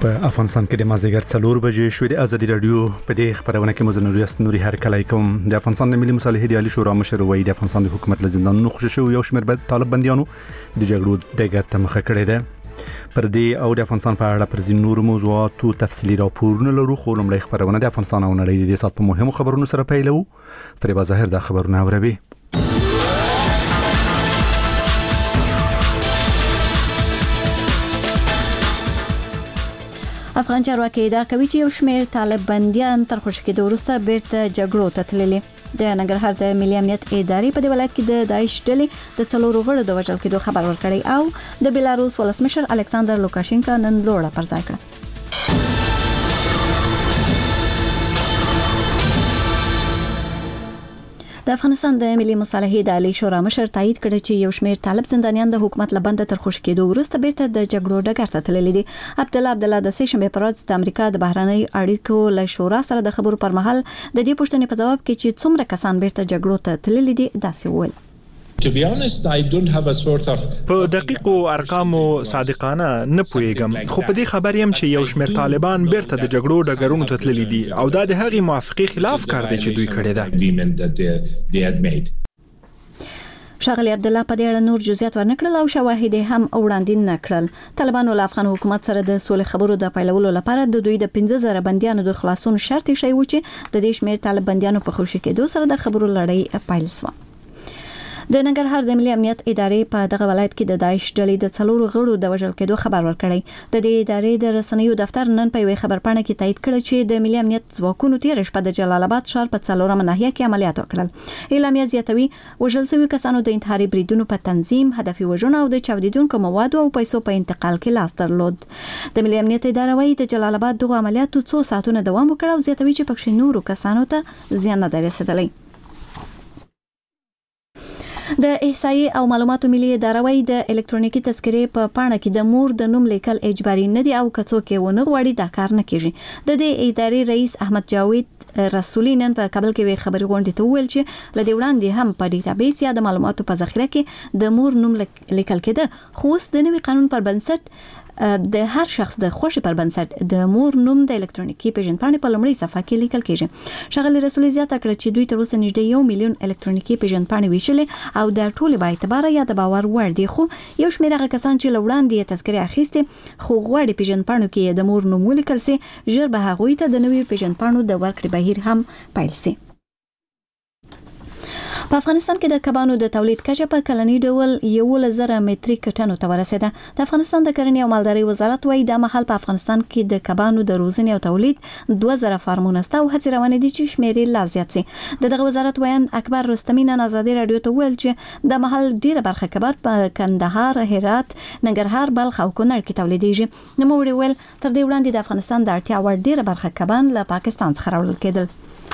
په افغانستان کې د مازدیګر 4 بجې شوې د ازادي رادیو په دې خبرونه کې مزنوریت نوري هرکلی کوم. د افغانستان د ملي مصالحې د عالی شورا مشر وایي د افغانستان د حکومت له زندانونو خوشی شو یو شمېر طالب بنديانو د جګړو ډګر ته مخه کړې ده. پر دې او د افغانستان په اړه پر ځینو نورو موضوعاتو تفصیلي راپورونه لرو، خو لومړی خبرونه د افغانستان او نړۍ د سات په مهمو خبرونو سره پیلو. فریبا ظاهر دا خبرونه اوروي. افغان چارواکي دا کوي چې یو شمېر طالب بنديان تر خوشی کېدو وروسته بیرته جګړو ته تللي. د ننګرهار د ملي امنیت ادارې په دې ولایت کې د داعش ډلې د 4 غړو د وژل کېدو خبر ورکړی او د بیلاروس ولسمشر الکساندر لوکاشینکا نن لوړه پر ځای کړه. د افغانستان د ملي مصالحې د عالی شورا مشر تایید کړی چې یو شمېر طالب زندانیان د حکومت لبند تر خوشی کېدو وروسته بیرته د جګړو ډګر ته تللي دي. عبدالله د سې شنبه پر ورځ د امریکا د بهرنی اړیکو له شورا سره د خبرو پر مهال د دې پوښتنې په جواب کې چې څومره کسان بیرته جګړو ته تللي دي داسې وویل. To be honest, I don't have a sort of په دقیقو ارقامو صادقانه نه پوهیږم، خو په دې خبر یم چې یو شمېر طالبان بیرته د جګړو ډګرونو ته تللي دي او دا د هغې موافقې خلاف کار دی چې دوی کړی دی. شاغلی عبدالله په دې اړه نور جزئیات ورنکړل او شواهد هم وړاندې نه کړل. طالبانو له افغان حکومت سره د سولې خبرو د پیلولو لپاره د دوی د 15000 بنديانو د خلاصون شرط شوی و چې د دې شمېر طالب بنديانو په خوشی کېدو سره د خبرو لړۍ پیل شوه. د ننګرهار د ملي امنیت ادارې په دغه ولایت کې د داعش ډلې د 4 غړو د وژل کېدو خبر ورکړی. د دې ادارې د رسنیو دفتر نن په یوه خبرپاڼه کې تایید کړی چې د ملي امنیت ځواکونو تیر شپه د جلال آباد ښار په 4 ناحیه کې عملیات وکړل. اعلامیه زیاتوي وژل شوي کسانو د انتحاري بریدونو په تنظیم، هدفي وژنو او د چاودیدونکو موادو او پیسو په انتقال کې لاس درلود. د ملي امنیت اداره وايي د جلال آباد دغه عملیاتو 2 ساعتونه دوام وکړ او زیاتوي چې پکې نورو کسانو ته زیان نه رسیدلی. د احصایې او معلوماتو ملي اداره وايي د الکترونیکي تذکرې په پاڼه کې د مور د نوم لیکل اجباري نه دي او کڅوک یې ونه غواړي دا کار نه کیږي. د دې ادارې رئیس احمد جاوید رسولي نن په کابل کې وی خبري غونډه ته ویل چې لدې وړاندې هم په ډیټابیس یا د معلوماتو په ذخیره کې د مور نوم لیکل کېده، خو اوس د نوي قانون پر بنسټ د هر شخص د خوښي پر بنسټ د مور نوم د الکترونیکي پیژندپاڼې په لومړۍ صفحه کې لیکل کېږي. شاغلی رسولي زیاته کړه چې دوی تر اوسه نږدې 1 میلیون الکترونیکي پیژندپاڼې ویشلې او د ټولې با اعتبار یا د باور وړ دي، خو یو شمېر هغه کسان چې لوړاندې تذکرې اخیستې خو غواړي پیژندپاڼو کې د مور نوم ولیکل سي، ژر به هغوی ته د نوې پیژندپاڼو د ورکړې بهیر هم پیل سي. په افغانستان کې د کبانو د تولید کچه په کلنی ډول 11,000 متریک ټنو ته ورسیده. د افغانستان د کرنې او مالدارۍ وزارت وايي د مهال په افغانستان کې د کبانو د روزنې او تولید 2000 فارمونه سته او هڅې روانې دي چې شمېر لا زیات شي. دغه وزارت وایي اکبر رستمی نن آزادي رادیو ته ویل چې د مهال ډیره برخه کبان په کندهار، هرات، ننګرهار، بلخ او کونړ کې تولیدېږي. نو موږ ویل تر دې وړاندې د افغانستان د اړتیا وړ ډیره برخه کبان له پاکستان څخه راوړل کېدل.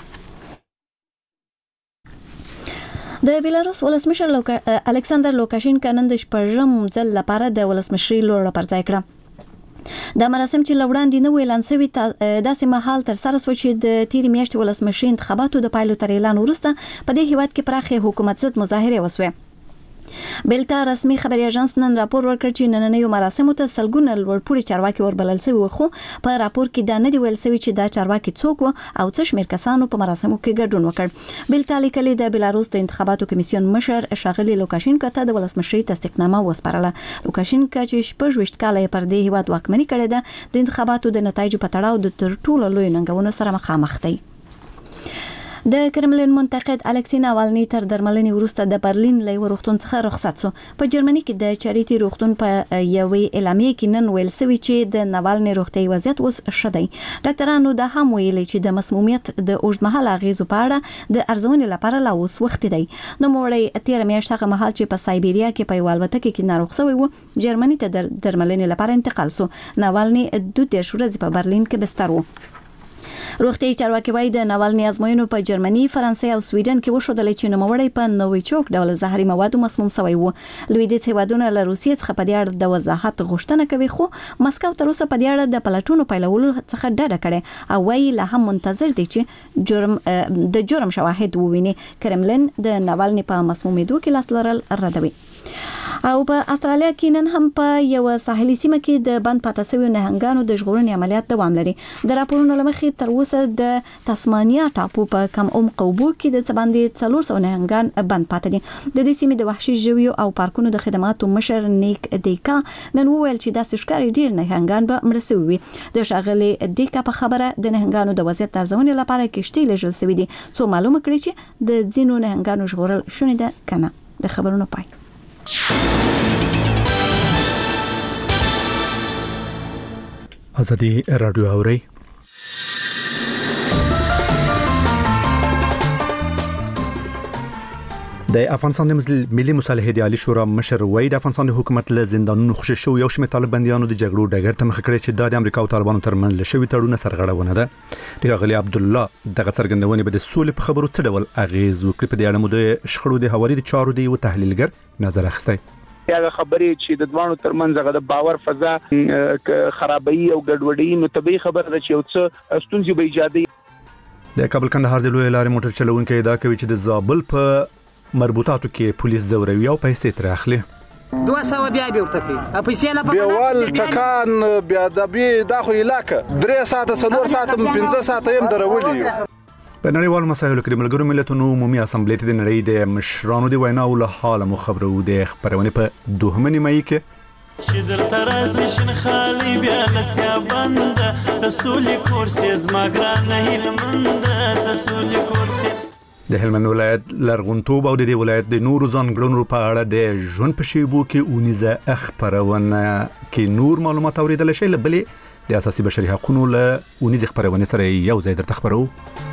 د بیلاروس ولسمشر الکساندر لوکاشینکا نن د 8م ځل لپاره د ولسمشرۍ لوړه پر ځای کړه. دا مراسم چې لوړاندې نه ویلان سوي داسې مهال تر سره شو چې د تیرې میاشتې ولسمشرۍ انتخاباتو د پایلو تر اعلان وروسته په دې هیواد کې پراخې حکومت ضد مظاهرې وسوې. بلتا رسمي خبري اژانس نن راپور ورکړ چې نننیو مراسمو ته سلګونه لوړپوړي چارواکي وربلل شوي خو په راپور کې دا نه دی ویل شوی چې دا چارواکي څوک و او څه شمېر کسانو په مراسمو کې ګډون وکړ. بلتا لیکلي د بیلاروس د انتخاباتو کمیسیون مشر شاغلی لوکاشینکا ته د ولسمشرۍ تصدیقنامه وسپارله. لوکاشینکا چې 26 کاله پر دې هیواد واکمني کړې ده د انتخاباتو د نتایجو په تړاو د تر ټولو لوی ننګونو سره مخامخ دی. د کرملین منتقد الکسی ناوالني تر درملنې وروسته د برلین له روغتون څخه رخصت شو. په جرمني کې د چاریټي روغتون په یوې اعلامیه کې نن ویل شوی چې د ناوالني روغتي وضعیت اوس ښه دی. ډاکټرانو دا هم ویلي چې د مسمومیت د اوږدمهاله اغېزو په اړه د ارزونې لپاره لا اوس وخت دی. نو موړی 13 میاشت هغه مهال چې په سایبیریا کې په یو الوتکه کې ناروغ شوی و جرمني ته د درملنې لپاره انتقال شو. ناوالني 2 ورځې په برلین کې بستر و. روغتي چارواکي وايي د ناوالني ازموینو په جرمني، فرانسې او سویډن کې وښودل چې نوموړی په نوویچوک ډول زهري موادو مسموم شوی و. لویدیځ هیوادونه له روسیې څخه په دې اړه د وضاحت غوښتنه کوي خو مسکو تر اوسه په دې اړه د پلټونو پیلولو څخه ډډه کړې او وايي لا هم منتظر دي چې د جرم شواهد وویني. کرملین د ناوالني په مسمومیدو کې لاس لرل ردوي. او په استرالیا کې نن هم په یو ساحلي سیمه کې د بند پاتې شوی نهنګانو د ژغورنې عملیات دوام لري. د راپورونو لمخې تر اوسه د تسمانیا ټاپو په کم عمق اوبو کې د باندې 400 نهنګان بند پاتې دي. د دې سیمې د وحشي ژویو او پارکونو د خدماتو مشر نیک دیکا نن وویل چې د ښکاری ډیر نهنګان به مړ شوي وي. د ښاغلي دیکا په خبره د نهنګانو د وضعیت ارزونې لپاره کشتۍ لیږل شوې دي څو معلومه کړي چې د ځینو نهنګانو ژغورل شونې ده کنه. د خبرونو پای. ازادي رادیو اوري. د افغانستان د ملي مصالحې د عالی شورا مشر وای د افغانستان د حکومت له زندانونو خوشی شو یو شمېر طالبانیانو د جګړو ډګر ته مخ کړی چې د امریکا او طالبانو ترمنځ لشي تړونه سرغړونه ده. د غلي عبد الله دغه څرګندونه به د سولې په خبرو څه ډول اغیز وکړي په دې اړه مو د شخړو د حوالې د چارو دی او تحلیلګر نظر اخستی. یا خبرې چې د دوانو ترمنځ غو د باور فضا خرابوي او ګډوډي نو طبيعي خبره ده چې یو څه ستونزې به ایجادي. د کابل کندهار د لوی لارې موټر چلوونکي دا کوي چې د زابل په مربوطاتو کې پولیس زوروي او پیسې تر اخلي. 200 بیا ورته کوي پیسې نه پکې بیوال ټکان بیا د بي د خو علاقې 3 ساعته 4 ساعته 15 ساعته هم درولي. په نړیوالو مسایلو کې د ملګرو ملتونو عمومي اسامبلې ته د نړۍ د مشرانو د وینا او له حاله مو خبرو د خبرونه په دوهمه نیمایي کې چې در ترازی شن خالی بیا لسیا بند د سولې کورسې زما ګران نه هلمند د سولې کورسې. د هلمند ولایت لرغونتوب او د دې ولایت د نورو ځانګړنو په اړه د ژوند په شیبو کې اونیزه خبرونه کې نور معلومات اوریدل شي لبلې د اساسي بشري حقوقو له اونیزه خبرونه سره یو ځای درته خبرو.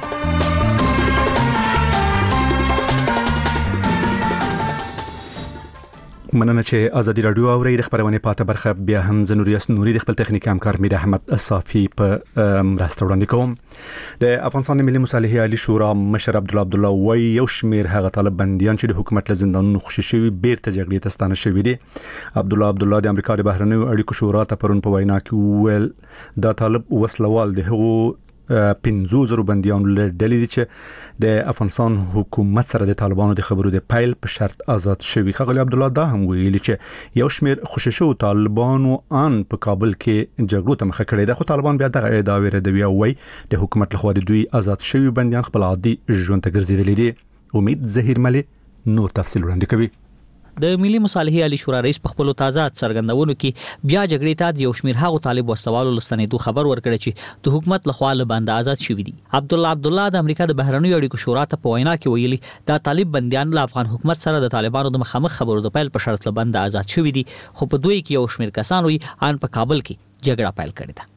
مننه چې ازادي رادیو اوري د خبرونه پاته برخه بیا هم زنوریاس نوري د خپل تخنیکی همکار میر احمد صافي په مرسته وړاندې کوم. د افغانستان ملي مصالحې عالی شورا مشر عبد الله وای یو شمیر هغه طالب بنديان چې د حکومت له زندانونو خوشی شوی بیرته جګړې ته ستانه شوی دي. عبد الله د امریکا د بهرنیو اړیکو شورا ته پرون په وینا کې ویل دا طالب وسلوال د هغو 500 بنديانو له ډلې دي چې د افغانستان حکومت سره د طالبانو د خبرو د پایل په شرط آزاد شوی. خغلی عبد الله دا هم ویلي چې یو شمیر خوشی شو طالبانو ان په کابل کې جګړو ته مخه کړی ده خو طالبان بیا دغه ادعا ردوي او وای د حکومت لخوا د دوی آزاد شوی بنديان خپل عادي ژوند ته ګرځیدل دي. امید زهیر ملي نو تفصیل وړاندې کوي. د ملي مصالحې عالی شورا رئیس په خپل تازه څرګندونو کې بیا جګړې ته د یو شمیر هغو طالب وسلوالو لستنېدو خبر ورکړی چې د حکومت لخوا له بند آزاد شوی دي. عبد الله د امریکا د بهرنیو اړیکو شورا ته په وینا کې ویلي دا طالب بنديان له افغان حکومت سره د طالبانو د مخامخ خبرو د پیل په شرط له بند آزاد شوی دي خو په دوی کې یو شمیر کسان وي ان په کابل کې جګړه پیل کړې ده.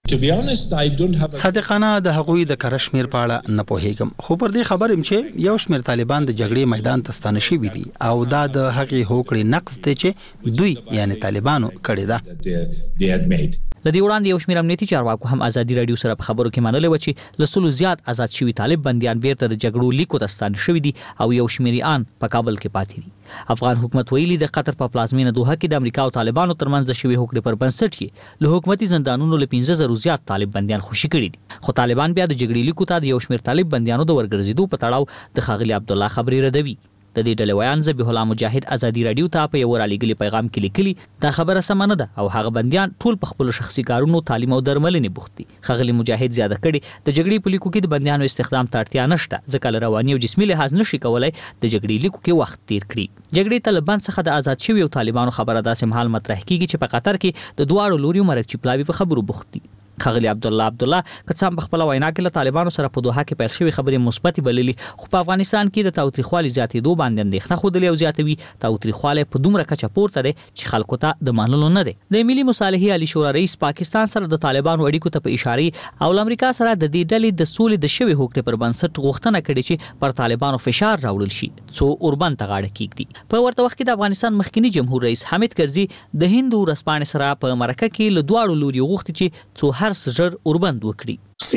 صادقانه د حقوقي د کرشمیر په اړه نه پوهیږم خو پر دې خبرم چې یو شمیر طالبان د جګړې میدان ته ستانه شوي دي او دا د حقوقي هوکړې نقض دی چې دوی یعنی طالبانو کړی ده. لدی وړاندې یو شمیر امنیتي چارواکو هم ازادي رادیو سره په خبرو کې منلې و چې لسلو زیات آزاد شوی طالب بنديان بیرته د جګړو لیکو ته ستانه شوی دي او یو شمیران په کابل کې پاتې دي. افغان حکومت ویلي د قطر په پلازمینه دوحه کې د امریکا او طالبانو ترمنځ شوی هوکړې پر بنسټ کې له حکومتي زندانونو له 15000 زیات طالب بنديان خوشي کړي دي خو طالبان بیا د جګړې لیکو ته د یو شمیر طالب بنديانو د ورګرځېدو په تړاو د خاغلی عبد الله خبري ردوي. د دې ډلې ویان ذبیح الله مجاهد ازادي رادیو ته په یو رالیږلي پیغام کې لیکلي دا خبره سم نه ده او هغه بنديان ټول په خپل شخصي کارونو تعلیم او درملنې بوخت دي. خاغلی مجاهد زیاده کړي د جګړې په لیکو کې د بنديانو استخدام ته اړتیا نشته ځکه رواني او جسمي لحاظ نشي کولای د جګړې لیکو کې وخت تیر کړي. جګړې طالبان څخه د آزاد شوی او طالبانو خبره داسې مهال مطرح کیږي چې په قطر کې د دواړو لوري مرګ چپلاوي په خبرو بوخت دي. خغلی عبد الله کڅام په خپل وینا کې له طالبانو سره په دوحه کې پیل شوی خبرې مثبت بللي خو په افغانستان کې د تاوتریخوالي زیاتېدو باندې اندېښنه خوده او زیاتوي. تاوتریخواله په دومره کچه پورته ده چې خلکو ته د منلو نه ده. د ملي مصالحې عالی شورا رئیس پاکستان سره د طالبانو اړیکو ته په اشاره او امریکا سره د دې ډلې د سولې د شوی هوکړې پر بنسټ غوښتنه کړې چې پر طالبانو فشار راوړل شي څو اوربند ته غاړه کیږي. په ورته وخت کې د افغانستان مخکنی جمهور رئیس حامد کرزي د هندو ورسپانې سره په مرکه کې له دواړو لوري غوښتي چې څو هر سجر اوربند وکړي.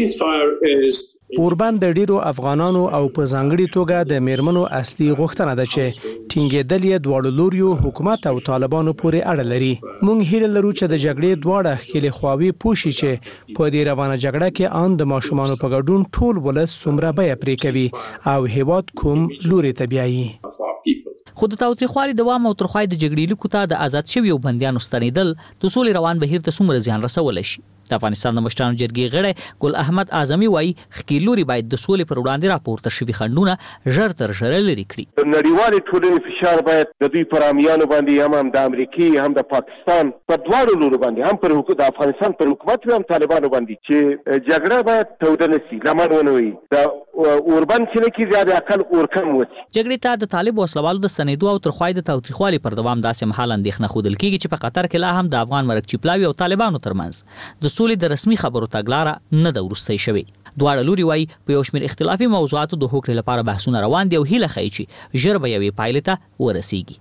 اوربند د ډیرو افغانانو او په ځانګړي توګه د میرمنو اصلي غوښتنه ده چې ټینګېدل یې دواړو لوریو حکومت او طالبانو پورې اړه لري. موږ هیله لرو چې د جګړې دواړه ښکېلې خواوې پوه شي چې په دې روانه جګړه کې ان د ماشومانو په ګډون ټول ولس څومره بیه پرې کوي او هیواد کوم لوري ته بیایي. خو د تاوتریخوالي دوام او ترخوای د جګړې لیکو ته د آزاد شویو بندیانو ستنیدل د سولې روان بهیر ته څومره زیان رسولی شي. د افغانستان د مشرانو جرګې غړی ګل احمد اعظمي وایي ښکېلوري باید د سولې پر وړاندې راپورته شوي خنډونه ژر تر ژره لرې کړي. د نړیوالې ټولنې فشار باید د دوی پر حامیانو باندې هم د امریکې هم د پاکستان په دواړو لورو باندې هم پر د افغانستان پر حکومت هم طالبانو باندې چې جګړه باید توده نه شي، لمن ونه وي، د اوربند چې نه کېږي د اقل اورکم وشي. جګړې ته د طالب وسلوالو د ستنېدو او ترخوای د تاوتریخوالي پر دوام داسې مهال اندېښنه ښودل کېږي چې په قطر کې لا هم د افغان مرکچي پلاوي او طالبانو ترمنځ د سولې د رسمي خبرو تګلاره نه ده وروستی شوې. دواړه لوري وایي په یو شمېر اختلافي موضوعاتو د هوکړې لپاره بحثونه روان دي او هیله ښیي چې ژر به یوې پایلې ته ورسیږي.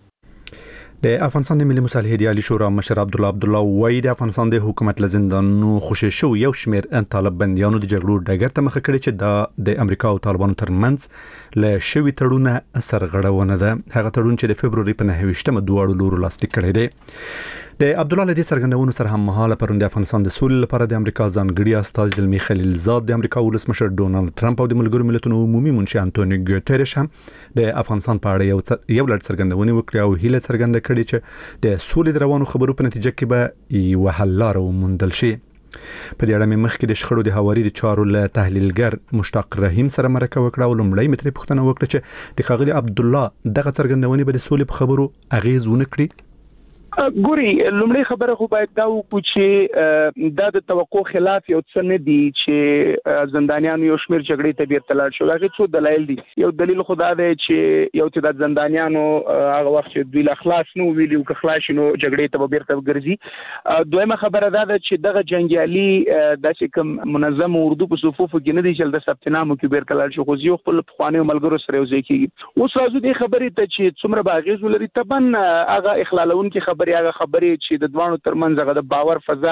د افغانستان د ملي مصالحې د عالی شورا مشر عبدالله وایي د افغانستان د حکومت له زندانونو خوشې شو یو شمېر طالب بندیانو د جګړو ډګر ته مخه کړې چې د امریکا او طالبانو ترمنځ له شوي تړونه سرغړونه ده. هغه تړون چې د فبروري په 29مه دواړو لورو لاسلیک کړی دی. د عبدالله له دې څرګندونو سره هم مهاله پرون د افغانستان د سولې لپاره د امریکا ځانګړي استازي زلمی خلیلزاد، د امریکا ولسمشر ډونالد ټرمپ او د ملګرو ملتونو عمومي منشي انټونیو ګوتریش هم د افغانستان په اړه یو لړ څرګندونې وکړې او هیله څرګنده کړې چې د سولې د روانو خبرو په نتیجه کې به یوه حل لاره وموندل شي. په دې اړه مې مخکې د شخړو د هواري د چارو له تحلیلګر مشتاق رحیم سره مرکه وکړه او لومړی مې ترې پوښتنه وکړه چې د ښاغلي عبدالله دغه څرګندونې به د سولې په خبرو اغیز ونه کړي. ګوري لومړی خبره خو باید دا وکړو چې دا د توقع خلاف یو څه نه دي چې زندانیانو یو شمېر جګړې ته بیرته لاړ شو. هغه څو دلایل دي. یو دلیل خو دا دی چې یو چې د زندانیانو هغه وخت چې دوی لا خلاص نو ویلي او که خلاص نو جګړې ته بیرته ګرځي. دویمه خبره دا ده چې دغه جنگیالي داسې کوم منظم اردو په صفوفو کې نه دي چې د ثبتنامو کې بیرته لاړ شو، خو یو خپل پخوانیو ملګرو سره یو ځای کېږي. اوس راځو دې خبرې ته چې څومره به اغېز ولري. طبعا هغه اخلالونکي خبرې چې د دوانو ترمنځ هغه د باور فضا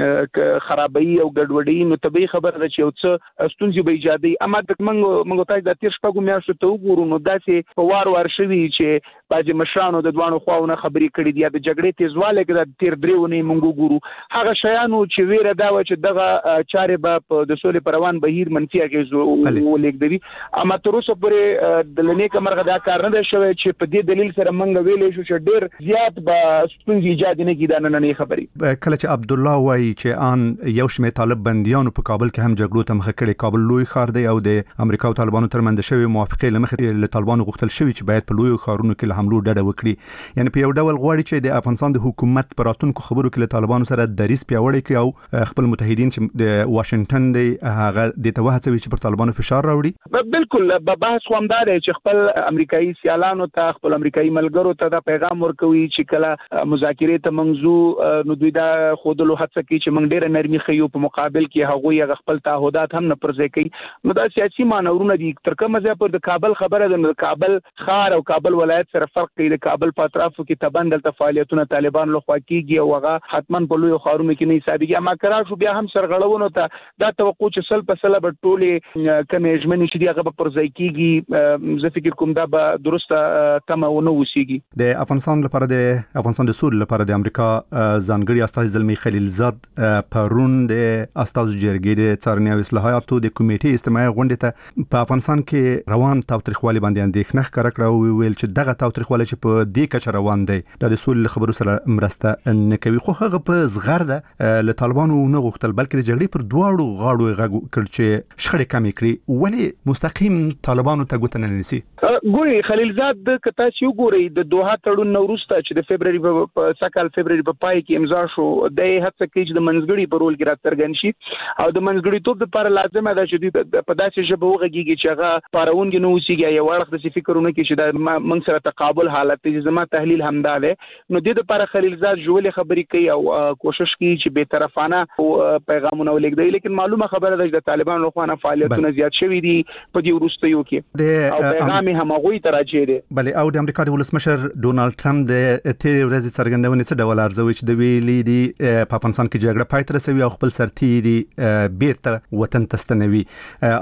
خرابوي او ګډوډي، نو طبيعي خبره ده چې یو څه ستونزې به ایجادي. اما موږ تاسو د تیر شپږو میاشتو ته وګورو نو داسې په وار شوي چې بعضې مشرانو د دوانو خواونه خبرې کړي دي. د جګړې تیزوالی کې د تیر 3 ونې موږ وګورو هغه شیانو چې ویره دا و چې دغه چارې به د سولې پر روان بهیر منفي اغېز ولېږدوي. اما تر اوسه پورې د نیکه مرغه دا کار نه دی شوی چې په دې دلیل سره موږ ویلی شو چې ډېر زیات به ستونزې ایجاد نه کړي. دا نننۍ خبرې کله چې عبدالله وایي چې ان یو شمېر طالب بندیانو په کابل کې هم جګړو ته مخه کړې. کابل لوی ښار دی او د امریکا او طالبانو ترمنځ شوی موافقې له مخې له طالبانو غوښتل شوي چې باید په لویو ښارونو کې له حملو ډډه وکړي. یعنې په یو ډول غواړي چې د افغانستان د حکومت په راتلونکو خبرو کې له طالبانو سره دریځ پیاوړی کړي او خپل متحدین چې د واشنگټن دی هغه دې ته وهڅوي چې پر طالبانو فشار راوړي. بالکل بحث خو همدا دی چې خپل امریکایي سیالانو ته، خپل امریکایي ملګرو ته دا پیغام ورکوي چې کله مذاکرې ته منځو نو دوی دا خودلو هڅه کوي چې موږ ډېر نرمي خيو په مقابل کې هغوی خپل تعهدات هم نه پرځای کوي. نو دا سیاسي مانورونه دي. تر کومه ځای پر د کابل خبره ده، د کابل ښار او کابل ولایت سره فرق کوي. د کابل په اطرافو کې تبندل فعالیتونه طالبان له خوا کیږي او هغه حتمان په لوی ښارونو کې نه حسابيږي. اما کرا شو بیا هم سرغړونو ته دا توقع چې سل په سل به ټولې کمې ژمنې چې هغه به پرځای کیږي. زه فکر کوم دا به درسته تمه ونه وسیږي. د افغانستان لپاره د افغانستان د سولې لپاره د امریکا ځانګړي استازي زلمی خلیلزاد پرون د استازو جرګې د څارنې او اصلاحاتو د کمیټې اجتماعي غونډې ته په افغانستان کې روان تاوتریخوالي باندې اندېښنه ښکاره کړه او ویل چې دغه تاوتریخوالي چې په دې کچه روان دی د سولې خبرو سره مرسته نه کوي. خو هغه په زغرده له طالبانو نه غوښتل بلکې د جګړې پر دواړو غاړو غږ کړ چې شخړې کمې کړي. ولې مستقیم طالبانو ته ګوته نه نیسي؟ ګوري خلیلزاد کته چې وګوري د دوحه تړون نو وروسته چې د فبروري په سکهال فبروري په پای کې امضا شو، د هڅه کوي چې د منځګړي په رول کې راڅرګند شي او د منځګړیتوب لپاره لازمه ده چې په داسې ژبه وغږیږي چې هغه پارونکي نه وسیږي. یو وخت د فکرونه کې چې د موږ سره تقابل حالت چې زما تحلیل همدا ده. نو د لپاره خلیلزاد جوړې خبرې کوي او کوشش کوي چې به طرفانه پیغامونه ولېږدي. لیکن معلومه خبره ده چې د طالبان له خوا نه فعالیتونه زیات شوي دي په دې وروستیو کې او پیغام هم هغوی ته راځي دي. بلې او د امریکا د ولسمشر ډونالد ټرمپ د تیرې ورځې څرګندونې څه ډول ارزوي چې د ویلي دي په افغانستان کې جګړه پای ته رسوي او خپل سرتیري بیرته وطن ته ستنوي. آیا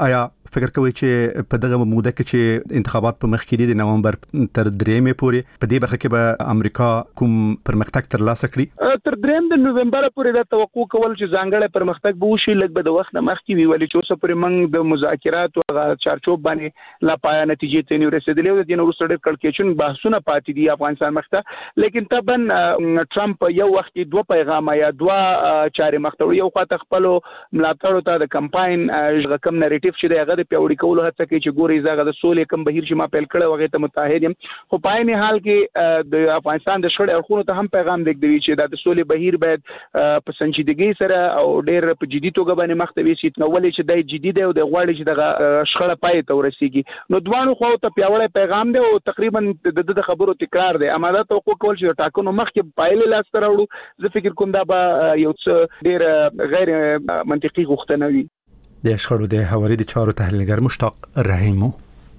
فکر کوي چې په دغه موده کې چې انتخابات په مخ کې دي د نومبر تر 3 پورې په دې برخه کې به امریکا کوم پرمختګ ترلاسه کړي؟ تر 3 د نومبر پورې دا توقع کول چې ځانګړی پرمختګ به وشي لږ به د وخت مخکې وی ولې چې اوس پورې موږ د مذاکرات او چارچوب باندې لا پایا نتیجې ته نه رسیدلې او د دې وروسته ډېر کړکېچون بحثونه پاتې دي افغانستان مخته لیکن طبعا ټرمپ یو وخت دوه پیغام یا دوه چارې مخته یو خاطر خپل ملاتړو ته د کمپاین رقم نریټیو چې دغه د پیوړی کولو هڅه کوي چې ګوري زغه د سولې کم بهیر چې ما پیل کړو هغه ته متحد یم خو په عین حال کې د افغانستان د شړ اړخونو ته هم پیغام دیږي چې د سولې بهیر باید په سنجیدګۍ سره او ډېر په جدي توګه باندې مخته وي نو ولې چې د جدي دی او د غواړي چې دغه شخړه پای ته ورسیږي نو دوانو خو ته پیوړی پیغام دی او تقریبا د خبرو تکرار دی اماده توقع کول چې ټاکنو مخکې پایلې لاس ته راوړو زه فکر کوم دا به یو څه ډېر غیر منطقي غوښتنه وي. د شخړو د حواري د چارو تحلیلګر مشتاق رحیمو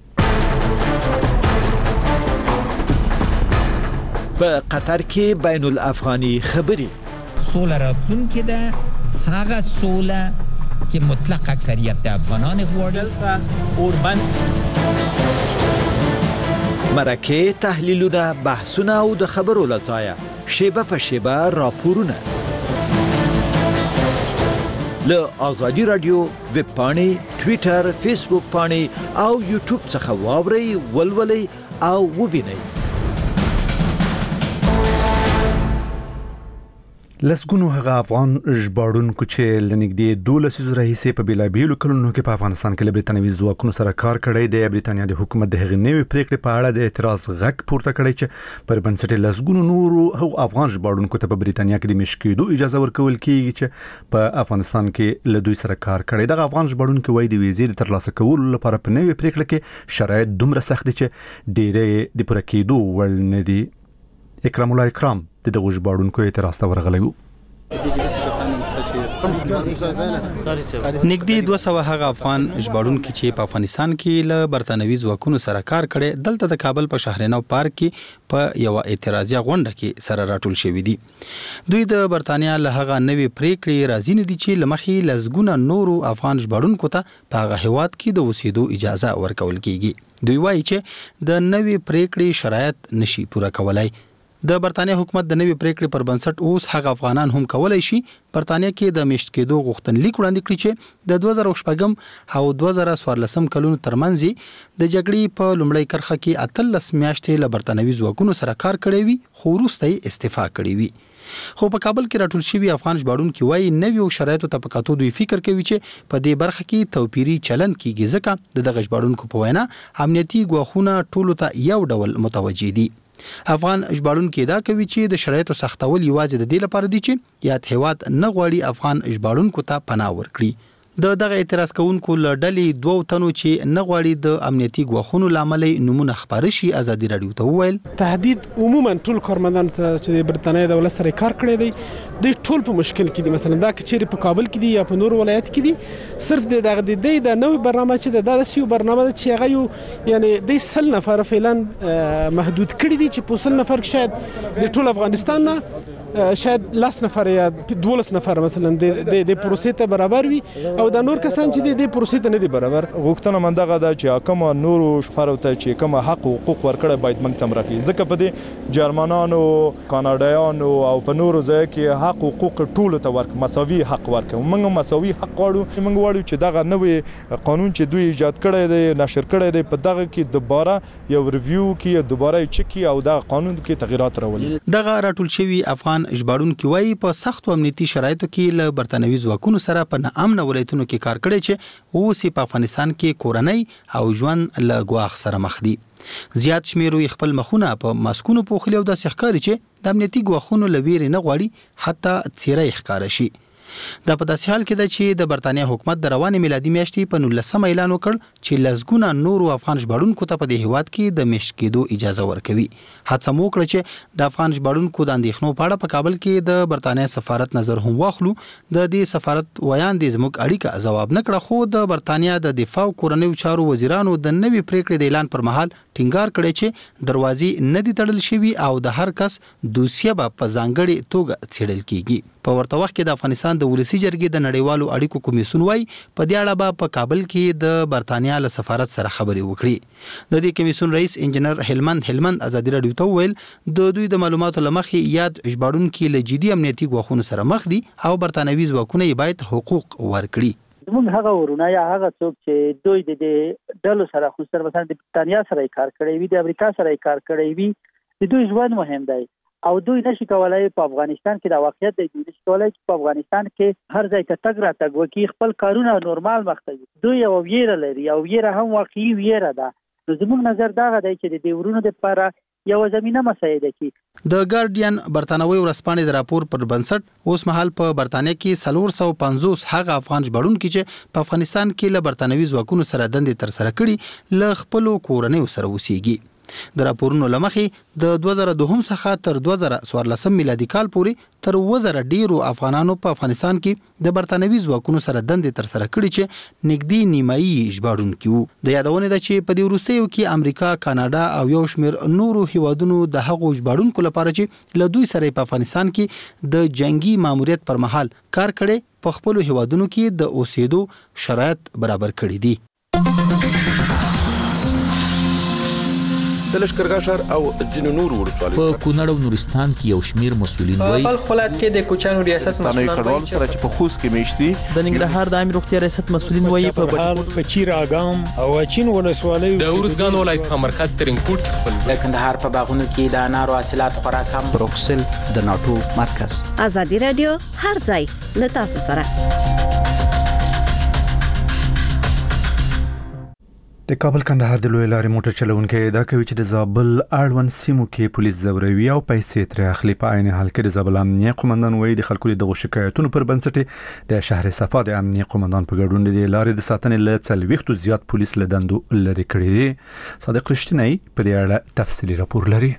په قطر کې بین الافغاني خبرې سوله راتلونکې ده هغه سوله چې مطلق اکثریت د افغانان غواړي اوربنس مرکه تحلیلونه بحثونه او د خبرو لڅایا شیبه په شیبه راپورونه له آزادی رادیو ویب پاڼې ټوئیټر فیسبوک پاڼې او یوټیوب څخه واورئ ولولئ او وبینئ. لسګونو هغه افغان ژباړونکو چې لنګدې 12 راهیسې په بیلابیلو کلونو کې په افغانستان کې برتانوي ځواکونو سره کار کړی دی برتانیا د حکومت د هغې نوې پریکړې په اړه د اعتراض غږ پورته کړی چې پر بنسټ لسګونو نورو هغو افغان ژباړونکو ته په برتانیا کې د مشکېدو اجازه ورکول کیږي چې په افغانستان کې له دوی سره کار کړی دغه افغان ژباړونکو وایي د ویزې د ترلاسه کولو لپاره په نوې پریکړه کې شرایط دومره سخت دي چې ډېرې د پوره کېدو وړ نه دي. اکرام الله اکرام دغه ژباړونکو اعتراض ته ورغلی وو. نږدې 200 هغه افغان ژباړونکي چې په افغانستان کې له برتانوي ځواکونو سره کار کړي دلته د کابل په شهرنو پارک کې په یو اعتراضي غونډه کې سره راټول شوي دي. دوی د برتانیا له هغه نوې پریکړې راضي نه دي چې لمخې لزګونه نورو افغان ژباړونکو ته په هغه هیواد کې د اوسېدو اجازه ورکول کیږي. دوی وایي چې د نوې پریکړې شرایط نشي پوره کولای. د برتانیا حکومت د نوې پریکړې پر بنسټ اوس هغه افغانان هم کولای شي برتانیا کې د میشت کېدو غوښتنلیک وړاندې کړي چې د 2014 او 2014 کلونو ترمنځ د جګړې په لومړۍ کرخه کې 13 میاشتې له برتانوي ځواکونو سره کار کړی وي خو وروسته یې استعفا کړې وي. خو په کابل کې راټول شوی افغان ژباړونکي وایي نویو شرایطو ته په کتو دوی فکر کوي چې په دې برخه کې توپیری چلن کیږي ځکه دغه ژباړونکو په وینا امنیتي ګواښونه ټولو ته یو ډول متوجي دي. افغان ژباړونکي دا کوي چې د شرایطو سختول یوازې د دې لپاره دي چې یاد هیواد نه غواړي افغان ژباړونکو ته پناه ورکړي. دغه اعتراض کوونکو لړډلې 2 تنو چې نه غواړي د امنیتي ګواښونو لامل نمونه خبري شي ازادي رادیو ته وویل تهدید عموما ټول کارمندان چې د برتانیې دولت سره کار کړی دی د ټول په مشکل کې دي مثلا دا چې په کابل کې دي یا په نور ولایت کې دي صرف د نوې برنامه چې د داسې یو برنامه چې هغه یو یعنی د 100 نفر فعلا محدود کړی دي چې په 100 نفر شاید د ټول افغانستان نه شاید 10 نفر یا 12 نفر مثلا د پروسې ته برابر وي او د نور کسان چې د پروسې ته نه دي برابر. غوښتنه مندغه ده چې کوم نورو شفرو ته چې کوم حق او حقوق ورکړي باید موږ تم راکړي ځکه په دې جرمنانو کاناډایانو او په نورو ځای کې حق او حقوق ټول ته ورک مساوي حق ورکړي موږ مساوي حق غواړو موږ غواړو چې دغه نوې قانون چې دوی ایجاد کړی دی نشر کړی دی په دغه کې دوباره یو ریویو کې دوباره چکی او دغه قانون کې تغیرات راولي. دغه راټول شوی افغان ژباړونکي وایي په سختو امنیتي شرایطو کې له برتانوي ځواکونو سره په ناامن ولایتونو کې کار کړی چې اوس په افغانستان کې کورنۍ او ژوند له ګواښ سره مخ دي. زیات شمیرو خپل مخونه په ماسکونو پوښلي او د ښکاری چې د امنیتي ګواښونو لویری نه غواړي حتی څیرې ښکار شي. دا په داسې حال کې ده چې د برتانیا حکومت د روانې میلادي میاشتې په 19 اعلان وکړ چې لزګونه نورو افغان ژباړونکو ته په دې هیواد کې د میشت کېدو اجازه ورکوي. هڅه مو وکړه چې د افغان ژباړونکو د اندېښنو په اړه په کابل کې د برتانیا سفارت نظر هم واخلو. د دې سفارت ویاندې زموږ اړیکه ځواب نه کړه خو د برتانیا د دفاع او کورنیو چارو وزیرانو د نوې پریکړې د اعلان پر مهال ټینګار کړی چې دروازې نه دي تړل شوي او د هر کس دوسیه به په ځانګړي توګه څیړل کیږي. په ورته وخت کې د افغانستان د ولسی جرګې د نړیوالو اړیکو کمیسیون وايي په دې اړه به په کابل کې د برتانیا له سفارت سره خبرې وکړي. د دې کمیسیون رئیس انجنیر هلمند ازادي راډیو ته وویل د دوی د معلوماتو لمخې یاد ژباړونکي له جدي امنیتي ګواښونو سره مخ دي او برتانوي ځواکونه یې باید حقوق ورکړي. زموږ هغه ورونه یا هغه څوک چې دوی د ډلو سره خصوصا مثلا د برتانیا سره کار کړی وي د امریکا سره کار کړی وي د دوی ژوند مهم دی او دوی نشي کولای په افغانستان کې د واقعیت د دوی نشي کولای چې په افغانستان کې هر ځای ته تګ راتګ وکړي خپل کارونه نورمال مخته دوی یو ویره لري او ویره هم واقعي ویره ده. نو زموږ نظر دا دی چې د دې ورونو لپاره یو زمينه مساعده کی. د ګارډین برتانوي ورځپاڼې د راپور پر بنسټ اوس مهال په برتانیا کې 450 هغه افغان ژباړونکي چې په افغانستان کې له برتانوي ځواکونو سره دندې تر سره کړي له خپل کورنۍ سره اوسېږي. د راپورونو لمخې د 2002 څخه تر 2014 میلادي کال پورې تر 2000 ډیرو افغانانو په افغانستان کې د برتانوي ځواکونو سره دندې تر سره کړي چې نږدې نیمایي ژباړونکي وو. د یادونه ده چې په دې وروستیو کې امریکا، کاناډا او یو شمېر نورو هیوادونو د هغو ژباړونکو لپاره چې له دوی سره په افغانستان کې د جنگي ماموریت پر مهال کار کړي په خپل هیوادونو کې د اوسېدو شرایط برابر کړي دي. د لشکرګاه ښار او ځینو نورو ولسوالیو په کونړ او نورستان کې یو شمیر مسؤلین وایي په خپلات کې د کوچانو ریاست مسؤلین وایي سره چې په خوست کې میشتي د ننګرهار د عامه روغتیا ریاست مسؤلین وایي په چیر اګام او چین ولسوالیو د ورزګان ولایت په مرکز ترینکوټ خپل د کندهار په باغونو کې د انارو حاصلات خورا کم. بروکسل د ناتو مرکز. ازادي رادیو هر ځای له تاسو سره. د کابل کندهار د لوی لارې موټر چلونکي دا کوي چې د زابل اړوند سیمو کې پولیس زوروي او پیسې ترې اخلي. په عین حال کې د زابل امنیه قومندان وایي د خلکو دغه شکایتونو پر بنسټ د شهر صفا د امنیه قومندان په ګډون د لارې د ساتنې له 40 زیات پولیس له دندو لري کړی دي. صادق رښتینی په دې اړه تفصیلی راپور لري.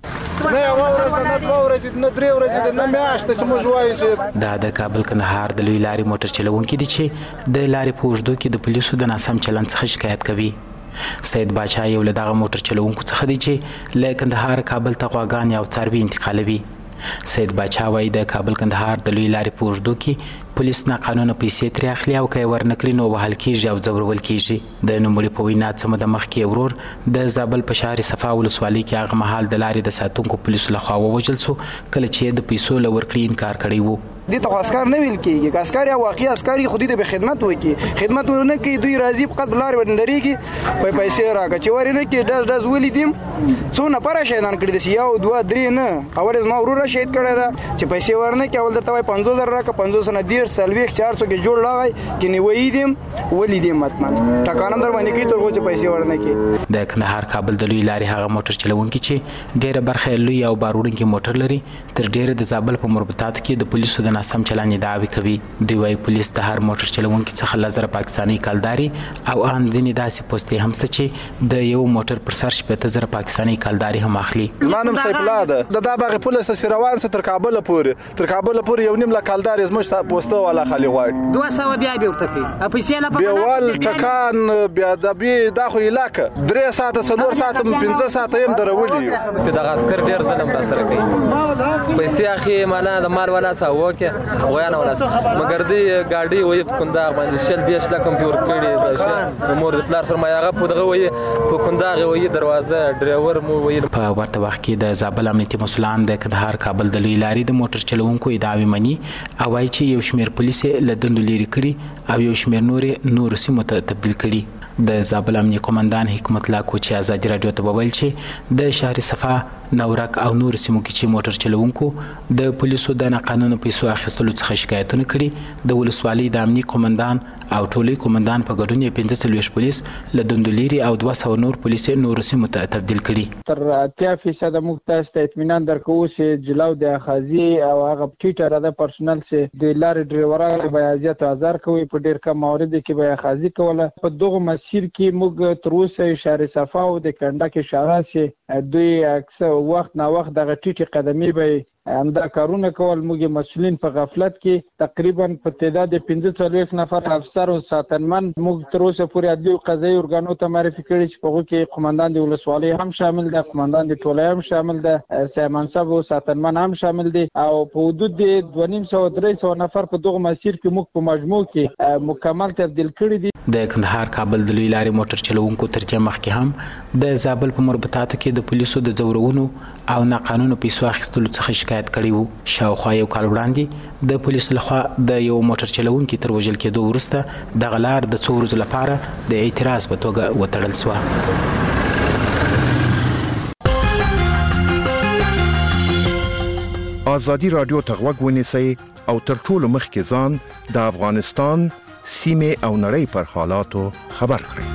دا د کابل کندهار د لوی لارې موټر چلونکي دي چې د لارې په اوږدو کې د پولیسو د ناسم چلند څخه شکایت کوي. سید باچا یو له دغه موټر چلونکو څخه دی چې له کندهار کابل ته غواګانې او څاروي انتقالوي. سید باچا وایي د کابل کندهار د لوی لارې په اوږدو کې پولیس ناقانونه پیسې ترې اخلي او که یې ورنکړي نو وهل کېږي او ځورول کېږي. د نوموړي په وینا څه موده مخکې ورور د زابل په شهر صفا ولسوالۍ کې هغه مهال د لارې د ساتونکو پولیسو لخوا ووژل سو کله چې د پیسو له ورکړې انکار کړی و. دې ته عسكر نه ویل کېږي که عسكر یا واقعي عسكر خو دې به خدمت وکړي خدمت ورنه کوي دوی راځي په قد بلار ورندريږي په پیسې راکړي چې ورنه کې داس ولیدم څونه پر شهیدان کړی دي یو 2 3 نه اول ما ورور شهید کړی دا چې پیسې ورنه کې اول درته 50000 راکړه 500 نه ډیر سلويخ 400 کې جوړ لاغی کې نیوي دیم ولیدم متمن ټکانم در باندې کې ترغه چې پیسې ورنه کې. د کندهار کابل د لوی لارې هغه موټر چلونکي چې ډیره برخه لوی او باروړونکي موټر لري تر ډیره د زابل په مربوطاتو کې د پولیسو د ناسم چلند دعوی کوي. دوی وايي پولیس د هر موټر چلونکي څخه لزر پاکستاني کالداري او ان ځینې داسې پوسټې هم څه چې د یو موټر پر سر 15000 پاکستاني کالداري هم اخلي. زمانم سیف الله ده د باغ پولیس سره روان تر کابل پورې یو نیم لا کالداري زموږ پوسټه ولا خالي غواړي 200 بیا به ورته کوي پیسې لا په ول ټکان بیا د بي د خو علاقه 3 ساعته 4 ساعته 15 ساعته هم درولي چې د عسكر ډیر ظلم را سره کوي پیسې اخی معنا د مال ولا څه وکه غوانه ولا مگر دی ګاډي وې کنده باندې شل دیش لا کمپیوټر کړي د مور د پلار سره ما هغه په دغه وې په کنده وې دروازه ډرایور مو وې. په ورته وخت کې د زابل امنیتي مسولان د کندهار کابل د لوی لارې د موټر چلونکو ادعاوې مني او وايي چې یو شمېر پولیس له دندو لري کړي او یو شمېر نور سیمو ته تبدیل کړي. د زابل امنیه قومندان حکمت الله کوچی ازادي راډیو ته وویل چې د شهر صفا نورک او نور سیمو کې چې موټر چلونکو د پولیسو د ناقانونه پیسو اخیستلو څخه شکایتونه کړي د ولسوالۍ د امنیه قومندان او ټولي قومندان په ګډون 15 پولیس له دندوليري او 200 نور پولیس نور سیمو ته تبدیل کړي. تر 80% موږ تاسو ته اطمینان درکو چې جلاو د اخازي او هغه ټیټر د پرسونل سه د لارې ډرایورانو به ازیات هزار کوي په ډیر کم موارد کې به اخازي کوله په دغه مسیر کې موږ تر اوسه شهر صفا او د کنده کې شاراسي دوی اکثر وخت نا وخت دغه ټیټي قدمي به همدا کارونه کول. موږ مسؤلین په غفلت کې تقریبا په تعداد 45 نفر افسر او ساتنمن موږ تر اوسه پورې عدلي او قضایي ارګانو ته معرفي کړي چې په هغه کې قومندان د ولسوالۍ هم شامل ده، قومندان د ټولۍ هم شامل ده، سیاه منصب او ساتنمن هم شامل دي او په حدود د 250-300 نفر په دغه مسیر کې موږ په مجموع کې مکمل تبدیل کړي دي. د کندهار کابل د لوی لارې موټر چلوونکو ترڅنګ مخکې هم د زابل په مربوطاتو کې د پولیسو د ځورونو او ناقانونه پیسو اخیستلو څخه شکایت کړی وو. شاوخوا یو کال وړاندې د پولیسو لخوا د یو موټر چلوونکي تر وژل کېدو وروسته دغه لار د څو ورځو لپاره د اعتراض په توګه وتړل شوه. ازادي رادیو ته غوږ ونیسئ او تر ټولو مخکې ځان د افغانستان سیمې او نړۍ پر حالاتو خبر کړئ.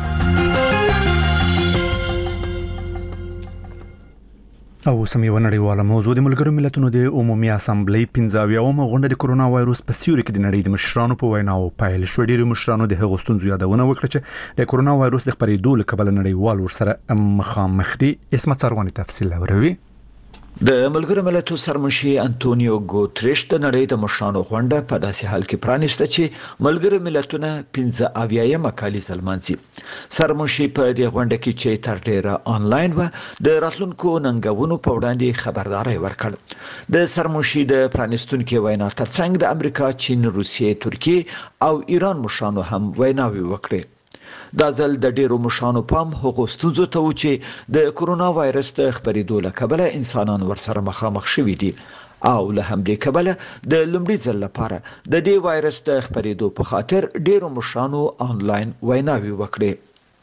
او سمې ونړیواله موضوع د ملګرو ملتونو د عمومي اسامبلې 15 غونډه د کورونا وایروس په سیوري کې د نړۍ د مشرانو په ویناو پیل شو. ډیری مشرانو د هغو ستونزو یادونه وکړه چې د کورونا وایروس د خپرېدو له کبله نړیوال ورسره مخامخ دي. اسمت سرواني تفصیل لري. د ملګرو ملتونو سرمنشي انټونیو ګوتریش د نړۍ د مشرانو غونډه په داسې حال کې پرانیسته چې ملګرو ملتونه 15 کالیزه لمانځي. سرمنشي په دې غونډه کې چې تر ډیره آنلاین و د راتلونکو ننګونو په وړاندې خبرداري ورکړه. د سرمنشي د پرانیستونکو وینا ترڅنګ د امریکا، چین، روسیې، ترکیه او ایران مشرانو هم ویناوي وکړي. دا ځل د ډیرو مشرانو پام هغو ستونزو ته و چې د کورونا وایرس د خپرېدو له کبله انسانان ورسره مخامخ شوي دي او له همدې کبله د لومړي ځل لپاره د دې وایرس د خپرېدو په خاطر ډیرو مشرانو آنلاین ویناوي وکړي.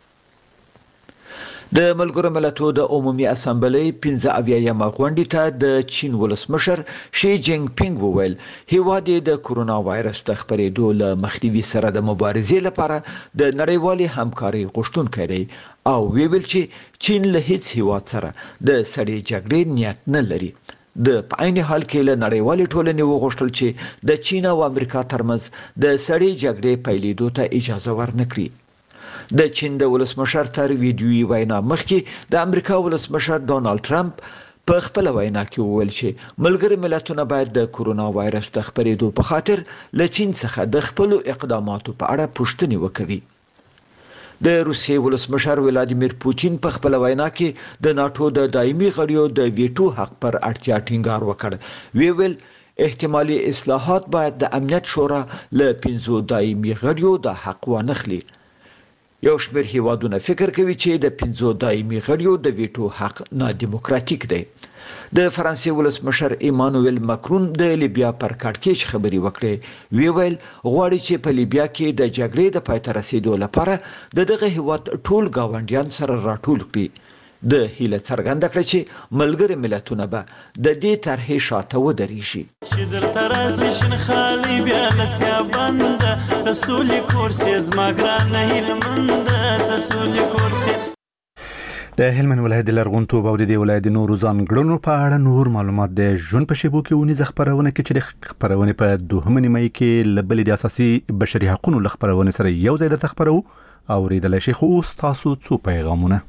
د ملګرو ملتونو د عمومي اسامبلې 15 غونډې ته د چین ولسمشر شي جینګ پینګ وویل هیواد د کورونا وایرس د خپرېدو له مخنیوي سره د مبارزې لپاره د نړیوالې همکارۍ غوښتونکی دی او ویل چې چین له هیڅ هیواد سره د سړې جګړې نیت نه لري. د عین حال کې له نړیوالې ټولنې وغوښتل چې د چین او امریکا ترمنځ د سړې جګړې پیلېدو ته اجازه ورنکړي. د چین د ولسمشر تر ویډیویي وینا مخکې د امریکا ولسمشر ډونالد ټرمپ په خپل وینا کې وویل چې ملګري ملتونه باید د کورونا وایرس د خپرېدو په خاطر له چین څخه د خپل اقداماتو په اړه پوښتنې وکړي. د روسیې ولسمشر ولادیمیر پوتین په خپل وینا کې د ناتو د دایمي غړیو د ویټو حق پر اړتیا ټینګار وکړ. ویل احتمالي اصلاحات باید د امنیت شورا له 15 دایمي غړیو د حق وانخلي. یو شمېر هیوادونه فکر کوي چې د 15 دایمي غړیو د ویټو حق نادیموکراتیک دی. د فرانسې ولسمشر ایمانوئل ماکرون د لیبیا پر کړکېچ خبري وکړې. ویل غواړي چې په لیبیا کې د جګړې د پای ته رسیدو لپاره دغه هیواد ټول گاونډیان سره راټول کړي. د هیله څرګنده کړه چې ملګري ملتونه به د دې طرحې شاته ودرېږي. چې درته راسي شین خالي بیا لسیا بند د سولې کورسې زما ګرانه هیلمند د سولې کورسې. د هلمند ولایت د لرغونتوب او د دې ولایت د نورو ځانګړنو په اړه نور معلومات د ژوند په شیبو کې ونیزه خپرونه کې چې د خپرونې په 2 نیمه کې لبل د اساسي بشري حقوقو له خپرونې سره یو ځای د تخبرو او ریدل شي. خو اوس تاسو څو پیغامونه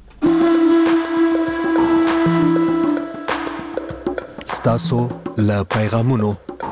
ستاسو له پیغامونو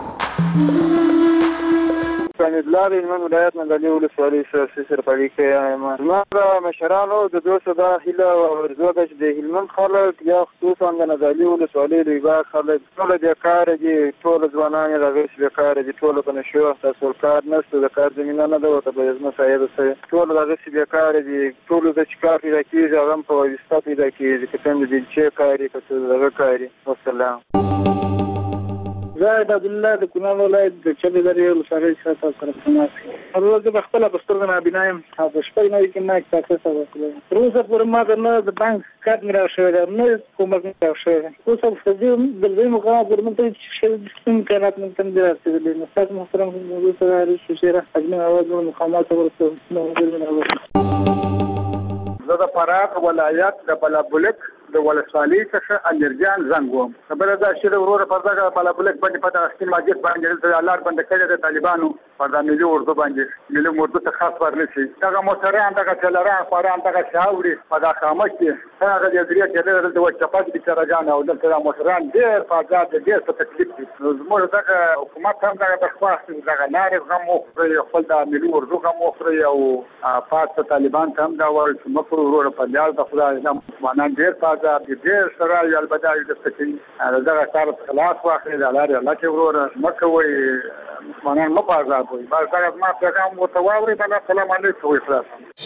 لارې من ولایت نه د لیو ولسوالۍ سیاسي سرپري کې یم. زما د مشرانو د دوستو دا هیله او ارزو ده چې د هلمند خلک یا خصوصا د نادعلي ولسوالۍ لویباغ خلک ټول بیکاره دي، ټول ځوانان یې دغسې بیکاره دي، ټول په نشو احساسول کار نشته، د کار زمینه نه ده ورته باید مساعده شوې، ټول دغسې بیکاره دي. ټولو ته چې کار پیدا کېږي هغه هم په واسطه پیدا کېږي، که څه د بیلچې کار وي که څه دغه کار وي. والسلام. زه د عبدالله د کونړ ولایت د چبې درې ولسوالۍ څخه تاسو سره خدمت کوم. زه په خپله په سترګو نابینا یم او په شپږ نوي کې ما اکسس وکړی. تر اوسه پورې ما ته نه د بانک کارت مې راوشوی دی، نه کومک مې راوشوی دی. اوس هم د دې مقامات پورې موږ ته هېڅ امکانات موږ ته نه دي رسېدلي. نو ستاسو محترم موضوع سره رئیس شیره اجمل اواز نور مقامات ورته زه د فراه ولایت د بلابلک د ولسوالۍ څخه امیرجان زنګ وم خبره دا چې د وروره پر دغه بلابلک باندې په دغه سپین مسجد باندې د لار بند کړی د طالبانو پر د ملي اردو باندې ملي اردو ته خاص ورنشي دغه موټران دغه چلران خوران دغه شاوري په دغه خامه کې هغه د درې چې د وچپات د چرګان او دلته موټران ډېر فاجعه ډېر په تکلیف دي زموږ دغه حکومت هم دغه تخواست دغه لارې غم وخوري خپل د ملي اردو غم وخوري او پات طالبان هم دا وایي چې مکرو وروره په لیال د خدای د مسلمانان ډېر فاجعه ډېر سره البته د سکي دغه کار خلاص واخلي د لارې الله کې وروره مکوي مسلمانان مو په آزاد وي بس هغه ما پیغام متواوري بل السلام علیکم وي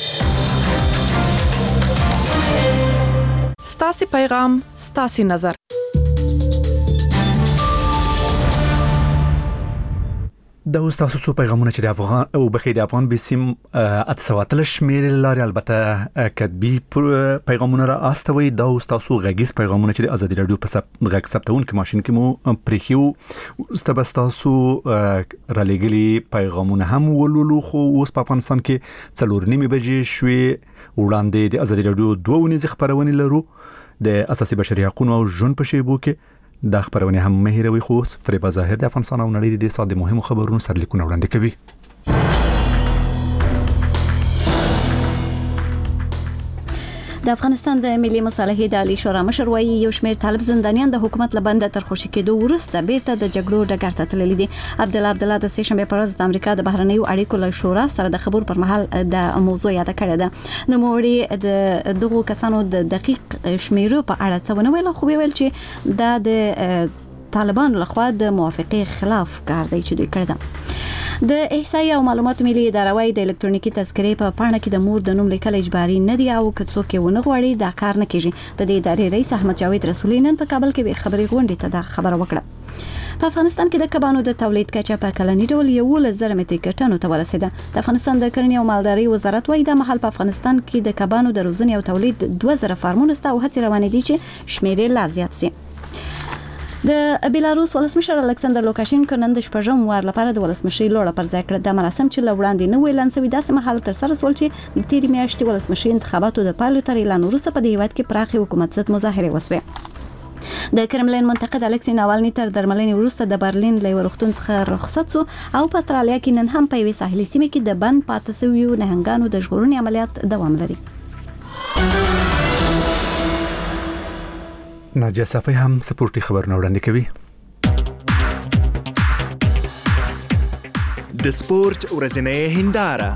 ستاسي پیغام ستاسي نظر د تاسو څو پیغامونه چې د افغان او بخې د افغان بسیم اتسواتل شمیر لري البته کتبي پیغامونه را استوي د تاسو غږیز پیغامونه چې د ازادي رادیو په غږ ثبتون کې ماشين کې مو پریخيو استبستاسو را لګلي پیغامونه هم ولولو خو اوس په افغانستان کې 4:30 بجې شوي وړاندې د ازادي رادیو 2 ونې خبرونه لرو د اساسي بشري حقوقو او ژوند په شیبو کې دا خبرونه هم مهیروي خو فریبا ظاهر د افغانستان او نړۍ د ساده مهمو خبرونو سرلیکونه وړاندې کوي د افغانستان د ملي مصالحې د عالی شورا مشر وایي یو شمېر طالب زندانیان د حکومت لبنده تر خوشی کېدو وروسته بیرته د جګړو ډګر ته تللي دي عبدالله د سېشنبه پر ورځ د امریکا د بهرنیو اړیکو له شورا سره د خبرو پر مهال د موضوع یاد کړې ده نو موري د دغو کسانو د دقیق شمیرو په اړه څه ونه ویل خو ویل چې د طالبانو لخوا د موافقې خلاف کار دی چې دوی کړی ده د احصایې او معلوماتو ملي اداره وايي د الکترونیکي تذکرې په پاڼه کې د مور د نوم لیکل اجباري نه دی او که څوک یې ونه غواړي دا کار نه کیږي د دې ادارې رئیس احمد جاوید رسولي نن په کابل کې خبري غونډې ته دا خبره وکړه په افغانستان کې د کبانو د تولید کچه په کلنی ډول 11,000 متریک ټنو ته ورسېده د افغانستان د کرنې او مالدارۍ وزارت وايي د محل په افغانستان کې د کبانو د روزنې او تولید 2000 فارمونه ستا او هڅې روانې دي چې شمیرې لا زیات شي د بیلاروس ولسمشر الکساندر لوکاشینکو نن د شپږم وار لپاره د ولسمشرۍ لوړه پر ځای کړه د مراسم چې لوړاندې نه ویلان سوي داسې مهال تر سره سول چې د تیرې میاشتې ولسمشرۍ انتخاباتو د پایلو تر اعلان وروسته په دې هیواد کې پراخه حکومت ضد مظاهرې وسوې د کرملین منتقد الکسی ناوالني تر درملنې وروسته د برلین له روغتون څخه رخصت شو او په استرالیا کې نن هم په یوې ساحلي سیمه کې د بند پاتې شویو نهنګانو د ژغورنې عملیات دوام لري ناجیه صافی هم سپورټي خبرونه وړاندې کوي د سپورت ورځنۍ هنداره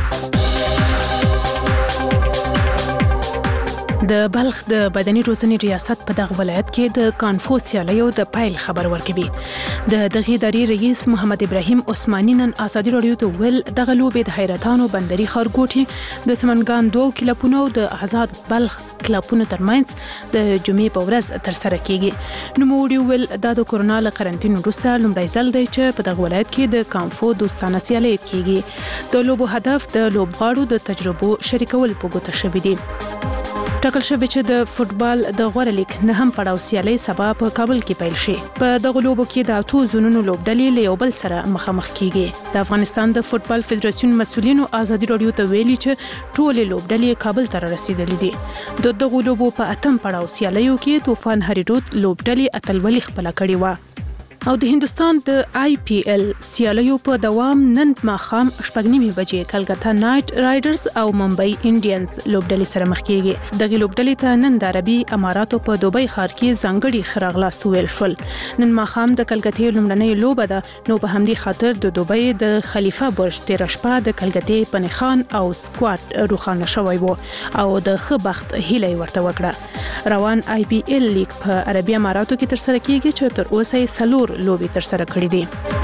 د بلخ د بدني روزنې ریاست په دغه ولایت کې د کانفوسیالیو د پایل خبر ورکوي د دغه ادارې رئیس محمد ابراهیم عثماني نن ازادي رادیو ته ویل دغه لوبې د حیرتانو بندري خارګوټي د سمنګان 2 کلبونو د آزاد بلخ کلبونو ترمنځ د جمعې په ورځ تر سره کیږي نو موږ ویل د کورونا له قرنټین وروسته لومړی ځل دی چې په دغه ولایت کې د کانفو دوستانه سیالي کیږي د لوبو هدف د لوبغاړو د تجربو شریکول په ګوته شوی دی ټاکل شوی چې د فوتبال د غوړه لیګ نه هم پړاو سیالي سبا په کابل کې پیل شي په دغه لوبو کې د اتو زونونو لوبډلې له یو بل سره مخامخ کیږي د افغانستان د فوتبال فدراسیون مسؤلینو ازادي رادیو ته ویلي چې ټول لوبډلې کابل ته رسیدلې دي د دغه لوبو په اتم پړاو سیالیو کې طوفان هریروت لوبډلې اتلولي خپل کړې و او د هندستان د آی پی ایل سیالیو په دوام نن ماښام 8:30 بجې کلکتا نایټ رایډرز او ممبئی انډینز لوبډلې سره مخ کیږي دغه لوبډلې ته نن د عربي اماراتو په دوبۍ ښار کې ځانګړي خراغلاست ویل شول نن ماښام د کلکتې لومړنۍ لوبه ده نو په همدې خاطر د دوبۍ د خلیفہ برج تیر شپه د کلکتې پنخان او سکواډ روخانه شوی وو او د ښه بخت هیله ورته وکړه روان آی پی ایل لیګ په عربي اماراتو کې تر سره کیږي چې تر اوسه سلور لوبي تر سره کړې دي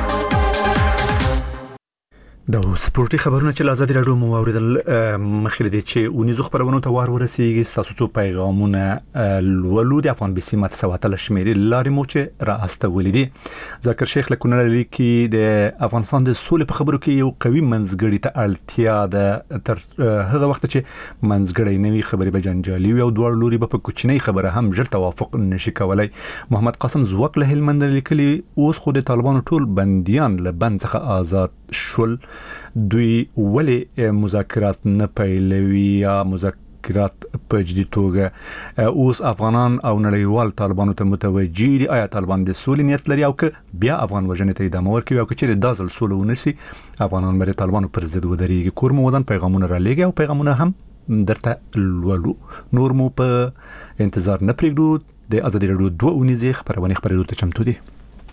د سپورټي خبرونه چې ازادي رادیو مو اوریدل مخکې دي چې ونیزو خبرونه ته وار ورسیږي تاسو څو پیغامونه ولود افغان بسمت سواتل شمیرې لارې مو چې را استولې دي ذکر شیخ لکونه لیکي د افغانستان د سولې په خبرو کې یو قوي منځګړی ته اړتیا ده تر هغه وخت چې منځګړی نوي خبرې به جنجالي او دوه لوري په کوچنۍ خبره هم ژر توافق نشي کولای محمد قاسم زوق له هلمند لیکلي اوس خو د طالبانو ټول بنديان له بند څخه آزاد شول دوی ولی مذاکرات نه پیلوي یا تفکرات په جدي توګه اوس افغانان او نړیوال طالبانو ته متوجي دي. آیا طالبان د سولې نیت لري او که بیا افغان وژنې ته ادامه ورکوي او که چیرې دا ځل سوله ونسي افغانان به د طالبانو پر ضد ودرېږي؟ کور مو ودان پیغامونه را لېږي او پیغامونه هم درته لولو. نور مو په انتظار نه پرېږدو. د ازادي راډیو 2 اونیزې خبرونه خبرېدو ته چمتو دي.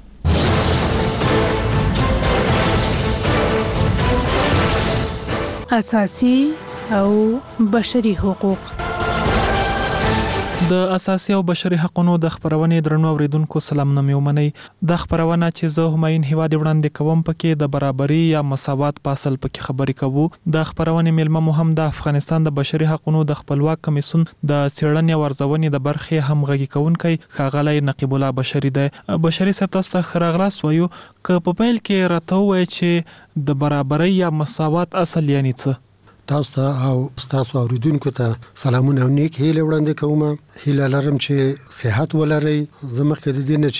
اساسي او بشري حقوق. د اساسي او بشري حقوقو د خبرونې درنو اوریدونکو سلام نمو منی. د خبرونه چې زه هماین هیواد وړاندې کوم پکې د برابرۍ یا مساوات پاسل پکې خبرې کوو. د خبرونې ملمه مهم د افغانستان د بشري حقوقو د خپلواک کمیسون د څېړنې او ارزونې د برخې همغږي کوونکی ښاغلی نقیب الله بشری دی. بشری صاحب تاسو ته خراغلاس وایو ک په پیل کې راته وای چې د برابرۍ یا مساوات اصل یعنی څه؟ تاسو ته او تاسو اوریدونکو ته سلامونه او نیک هیله وړاندې کوم. هیله لرم چې صحت ولرئ. زموږ کې د دې نه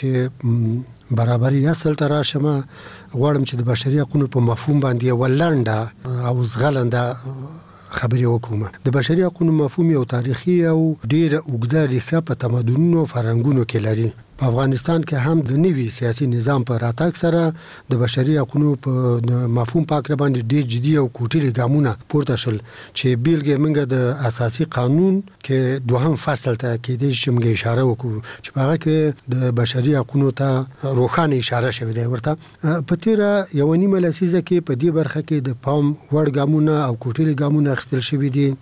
چې برابرۍ اصل ته راشم غواړم چې د بشري حقوقو په مفهوم باندې ولنده او زغلنده خبرې وکوم. د بشري حقوقو مفهوم یو تاریخي او ډېر اوږده ریښه په تمدنونو او فرهنګونو کې لري. په افغانستان کې هم د نوي سیاسي نظام په راتګ سره د بشري حقوقو په مفهوم پاک باندې ډېر جدي او کوټلي ګامونه پورته شول چې بیلګې موږ د اساسي قانون کې دوهم فصل ته کې د شمګه اشاره وکړو چې په هغه کې د بشري حقوقو ته روښانه اشاره شوې ده. ورته په تیر یو نیمه لسیزه کې په دې برخه کې د پام وړ ګامونه او کوټلي ګامونه اخیستل شوي دي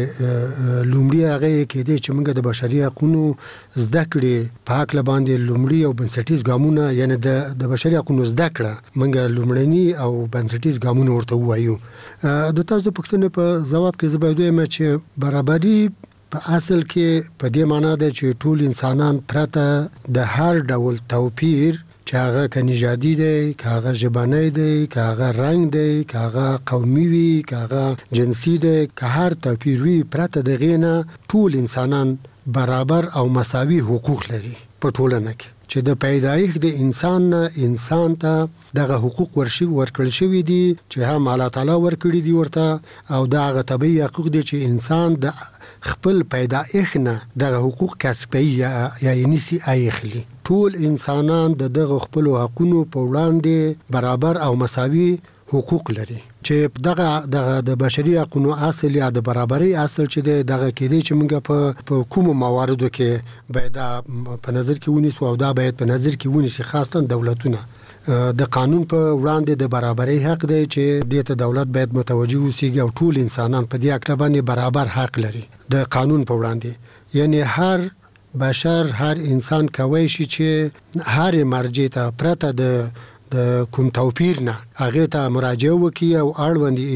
چې لومړی هغه کې د چې موږ د بشري حقوقو زده کړې پاک لبان د لومړی او بنسټیز ګامونه یعنی د بشري حقوقو زده کړه موږ لومړني او بنسټیز ګامونه ورته وایو. د تاسو د پوښتنې په جواب کې زه باید وایم چې برابري په اصل کې په دې معنی ده چې ټول انسانان پرته د هر ډول توپیر چې هغه که نژادي دی، که هغه ژبنی دی، که هغه رنګ دی، که هغه قومي وي، که هغه جنسي دی، که هر توپیر وي پرته د هغې نه ټول انسانان برابر او مساوي حقوق لري په ټولنه کې چې د پیدایښت د انسان نه انسان ته دغه حقوق ورکړل شوي دي چې هم الله تعالی ورکړي دي ورته او دغه طبیعي حقوق دي چې انسان د خپل پیدایښت نه دغه حقوق کسبي یا نسی اخلي. ټول انسانان دغه خپل حقوقو په وړاندې برابر او مساوي حقوق لري چې دغه د بشري حقوقو اصل یا د برابرۍ اصل چې دغه کې دی چې موږ په کوم مواردو کې باید په نظر کې ونیسو او دا باید په نظر کې ونیسي خاصه دولتونه د قانون په وړاندې د برابرۍ حق دی چې د دولت باید متوجه وسیږي او ټول انسانان په دې حق باندې برابر حق لري د قانون په وړاندې. یعنی هر بشر هر انسان کوي چې هر مرجع ته پرته د کوم توپیر نه هغه ته مراجعه وکړي او اړوند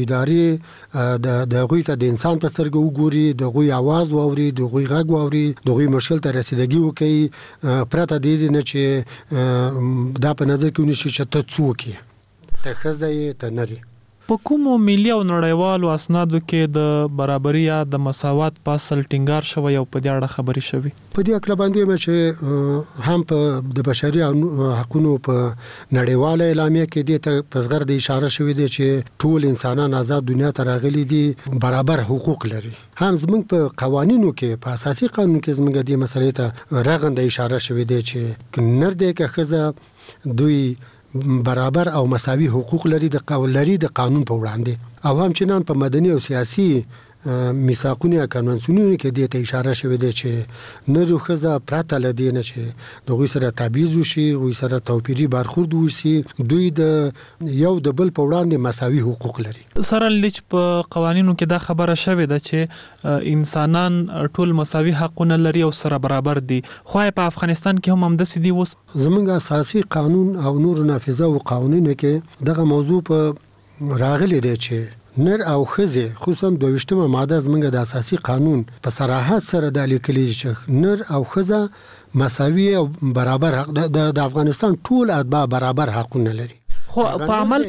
ادارې د غوي ته د انسان په سترګه وګوري، د غوي आवाज واوري، د غوي غږ واوري، د غوي مشکل ته رسیدګي وکړي پرته د دې نه چې دا په نظر کې ونیسي چې ته څوک یې، ته ښځه یې، ته نر یې. په کومو ملي او نړیوالو اسنادو کې د برابرۍ یا د مساوات په اصل ټینګار شوی او په دې اړه خبرې شوي؟ په دې اړه باندې چې هم په د بشري حقوقو په نړیواله اعلامیه کې د تصغر د اشاره شوی دی چې ټول انسانان آزاد دنیا ته راغلي دي، برابر حقوق لري. هم زموږ په قوانینو کې په اساسي قانون کې زموږ د مسلې ته رغنده اشاره شوی دی چې نر دی که ښځه دوی برابر او مساوي حقوق لري د قانون په وړاندې. او همچنان په مدني او سیاسي میثاقونو یا کنوانسیونونو کې د ته اشاره شوې ده چې نر او ښځه پرته له دې نه چې د غوي سره تبعیض وشي، غوي سره توپیري برخورد وشي، دوی د یو د بل په وړاندې مساوي حقوق لري. سره لچ په قوانینو کې دا خبره شوې ده چې انسانان ټول مساوي حقونه لري او سره برابر دي، خو په افغانستان کې هم همداسې دي. اوس زموږ اساسي قانون او نور نافذه او قوانینو کې دغه موضوع په راغلي دی چې نر او ښځې خصوصا 22مه ماده زموږ د اساسي قانون په صراحت سره د لیکلي چې نر او ښځه مساوي او برابر حق د افغانستان ټول اتباع برابر حقونه لري. خو په عمل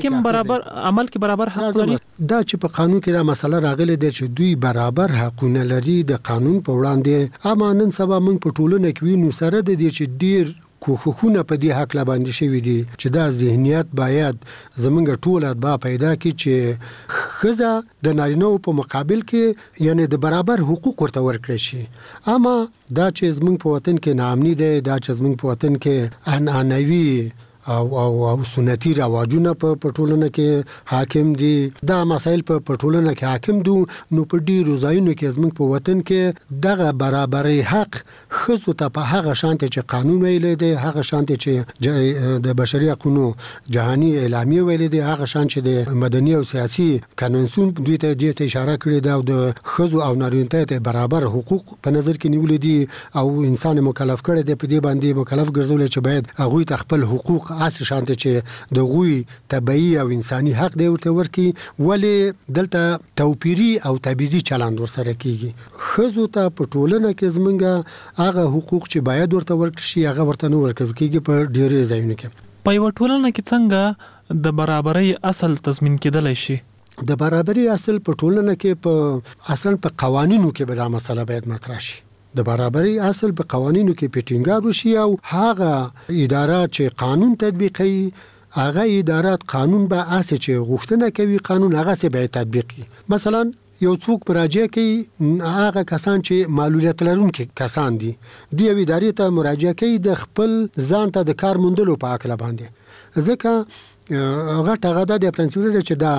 کې برابر حق لري. دا چې په قانون کې دا مسله راغلي ده چې دوی برابر حقونه لري د قانون په وړاندې. اما نن سبا موږ په ټولنه کې وینو سره د دې چې ډیر کوښښونه په دې حق لا باندې شوي دي چې دا ذهنیت باید زمونږ ټول اتباع پیدا کړي چې ښځه د نارینه‌و په مقابل کې یعنی د برابر حقوق ورته ورکړي شي. اما دا چې زمونږ په وطن کې ناامني دی، دا چې زمونږ په وطن کې عنعنوي او سنتي رواجونه په ټولنه کې حاکم دي، دا مسایل په ټولنه کې حاکم دي، نو په ډیرو ځایونو کې زموږ په وطن کې دغه برابرۍ حق ښځو ته په هغه شانتي چې قانون ویلی دی، هغه شانتي چې د بشري حقوقو جهاني اعلامیه ویلی دی، هغه شان چې د مدني او سیاسي کنونسیون دوی ته اشاره کړې ده او د ښځو او نارینه ته برابر حقوق په نظر کې نیولې دي او انسان مکلف کړی دی، په دې باندې مکلف ګرځول چې باید هغوی ته خپل حقوق اصل شانته چې د غوي طبيعي او انساني حق دی ورته ورکی، ولې دلته توپیری او تبعیضي چلند ورسره کیږي. خزو ته په ټولنه کې زمونږه هغه حقوق چې باید ورته ورکړي شي هغه ورته نه ورکړي کیږي په ډېرې ځایونو کې. په یو ټولنه کې څنګه د برابرۍ اصل تضمین کېدلی شي؟ د برابرۍ اصل په ټولنه کې په اصلا په قوانینو کې به دا مسله باید مطرح شي. د برابرۍ اصل په قوانینو کې پیټینګار وشي او هغه ادارات چې قانون تطبیقي هغه ادارات قانون به اساس چې غوښتنه کوي قانون هغه سه به تطبیقي. مثلا یو څوک مراجعه کوي، هغه کسان چې معلولیت لرونکي کسان دي دوی ادارې ته مراجعه کوي د خپل ځان ته د کار موندلو په اړه باندې، ځکه هغه ټاغه د پرنسپل چې دا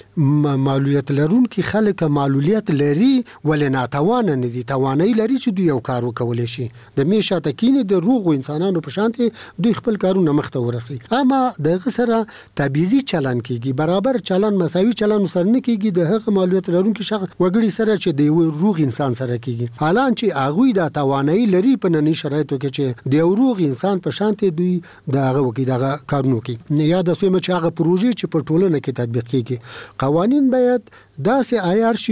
معلولیت لرونکي خلک معلولیت لري ولې ناتوانه نه دي، توانایي لري چې دوی یو کار وکولای شي. د میشه تکینه د روغو انسانانو په شانتي دوی خپل کارونه مخته ورسي. اما د سره تبعیضي چلن کیږي، برابر چلن مساوي چلن سره نه کیږي د هغه معلولیت لرونکي شخص وګړي سره چې د روغ انسان سره کیږي، حالان چې هغه د توانایي لري په ننني شرایطو کې چې د روغ انسان په شانتي دوی دغه وکي دغه کارونه کوي. نه یاد اوسه چې هغه پروژې چې په ټولنه کې تطبیق کیږي، قوانین باید داسې عیار شي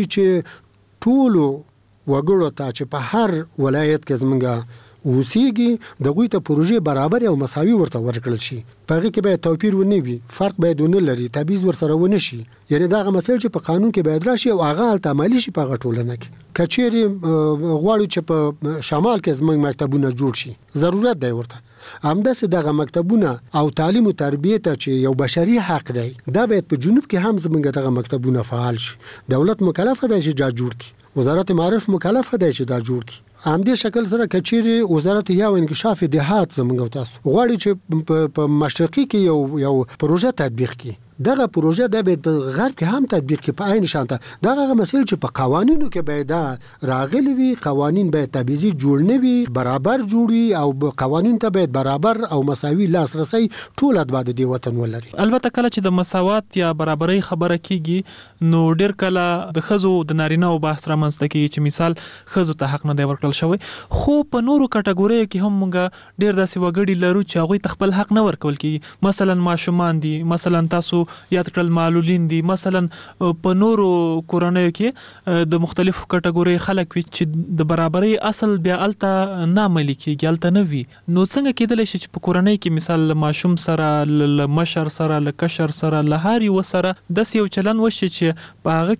چې ټولو وګړو ته چې په هر ولایت کې زمونږ اوسېږي دغوی ته پروژې برابر او مساوي ورته ورکړل شي. په هغې کې باید توپیر ونه وي، فرق باید ونه لري، تبعیض ورسره ونه شي. یعنې دغه مسایل چې په قانون کې باید راشي او هغه هلته عملي شي په هغه ټولنه کې. که چیرې غواړو چې په شمال کې زموږ مکتبونه جوړ شي، ضرورت دی ورته همداسې دغه مکتبونه او تعلیم او تربیه ته چې یو بشري حق دی، دا باید په جنوب کې هم زموږ دغه مکتبونه فعال شي. دولت مکلف دی چې دا جوړ کړي، وزارت معارف مکلف دی چې دا جوړ کړي. همدې شکل سره کچيري وزارت یا انکشاف دهات زموږ تاسو غواړي چې په مشرقي کې یو پروژه تطبیق کړي، دغه پروژه د به په غرب کې هم تطبیق کې په عین شانته دغه مسایل چې په قوانینو کې باید راغلي وي، قوانین باید تبعیضي جوړ نه وي، برابر جوړي او قوانین ته باید برابر او مساوي لاسرسي ټول اتباع د وطن ولري. البته کله چې د مساوات یا برابرۍ خبره کیږي نو ډیر کله د خزو د نارینه او بحث رامنځته کیږي چې مثال خزو ته حق نه دی ورکړل شوی، خو په نورو کټګوریو کې هم موږ ډیر داسې وګړي لرو چې هغه ته خپل حق نه ورکول کیږي. مثلا ماشومان دي، مثلا تاسو یاد کړل معلولین دي، مثلا په نورو کورنیو کې د مختلفو کټګوري خلک وي چې د برابرۍ اصل بیا الته نه عملي کیږي، الته نه وي. نو څنګه کېدلی شي چې په کورنۍ کې مثال ماشوم سره ل مشر سره ل کشر سره ل هاري وسره د یو چلن وشي چې په هغه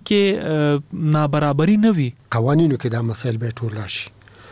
کې نابرابري نه وي؟ قوانینو کې دا مسایل به ټول راشي،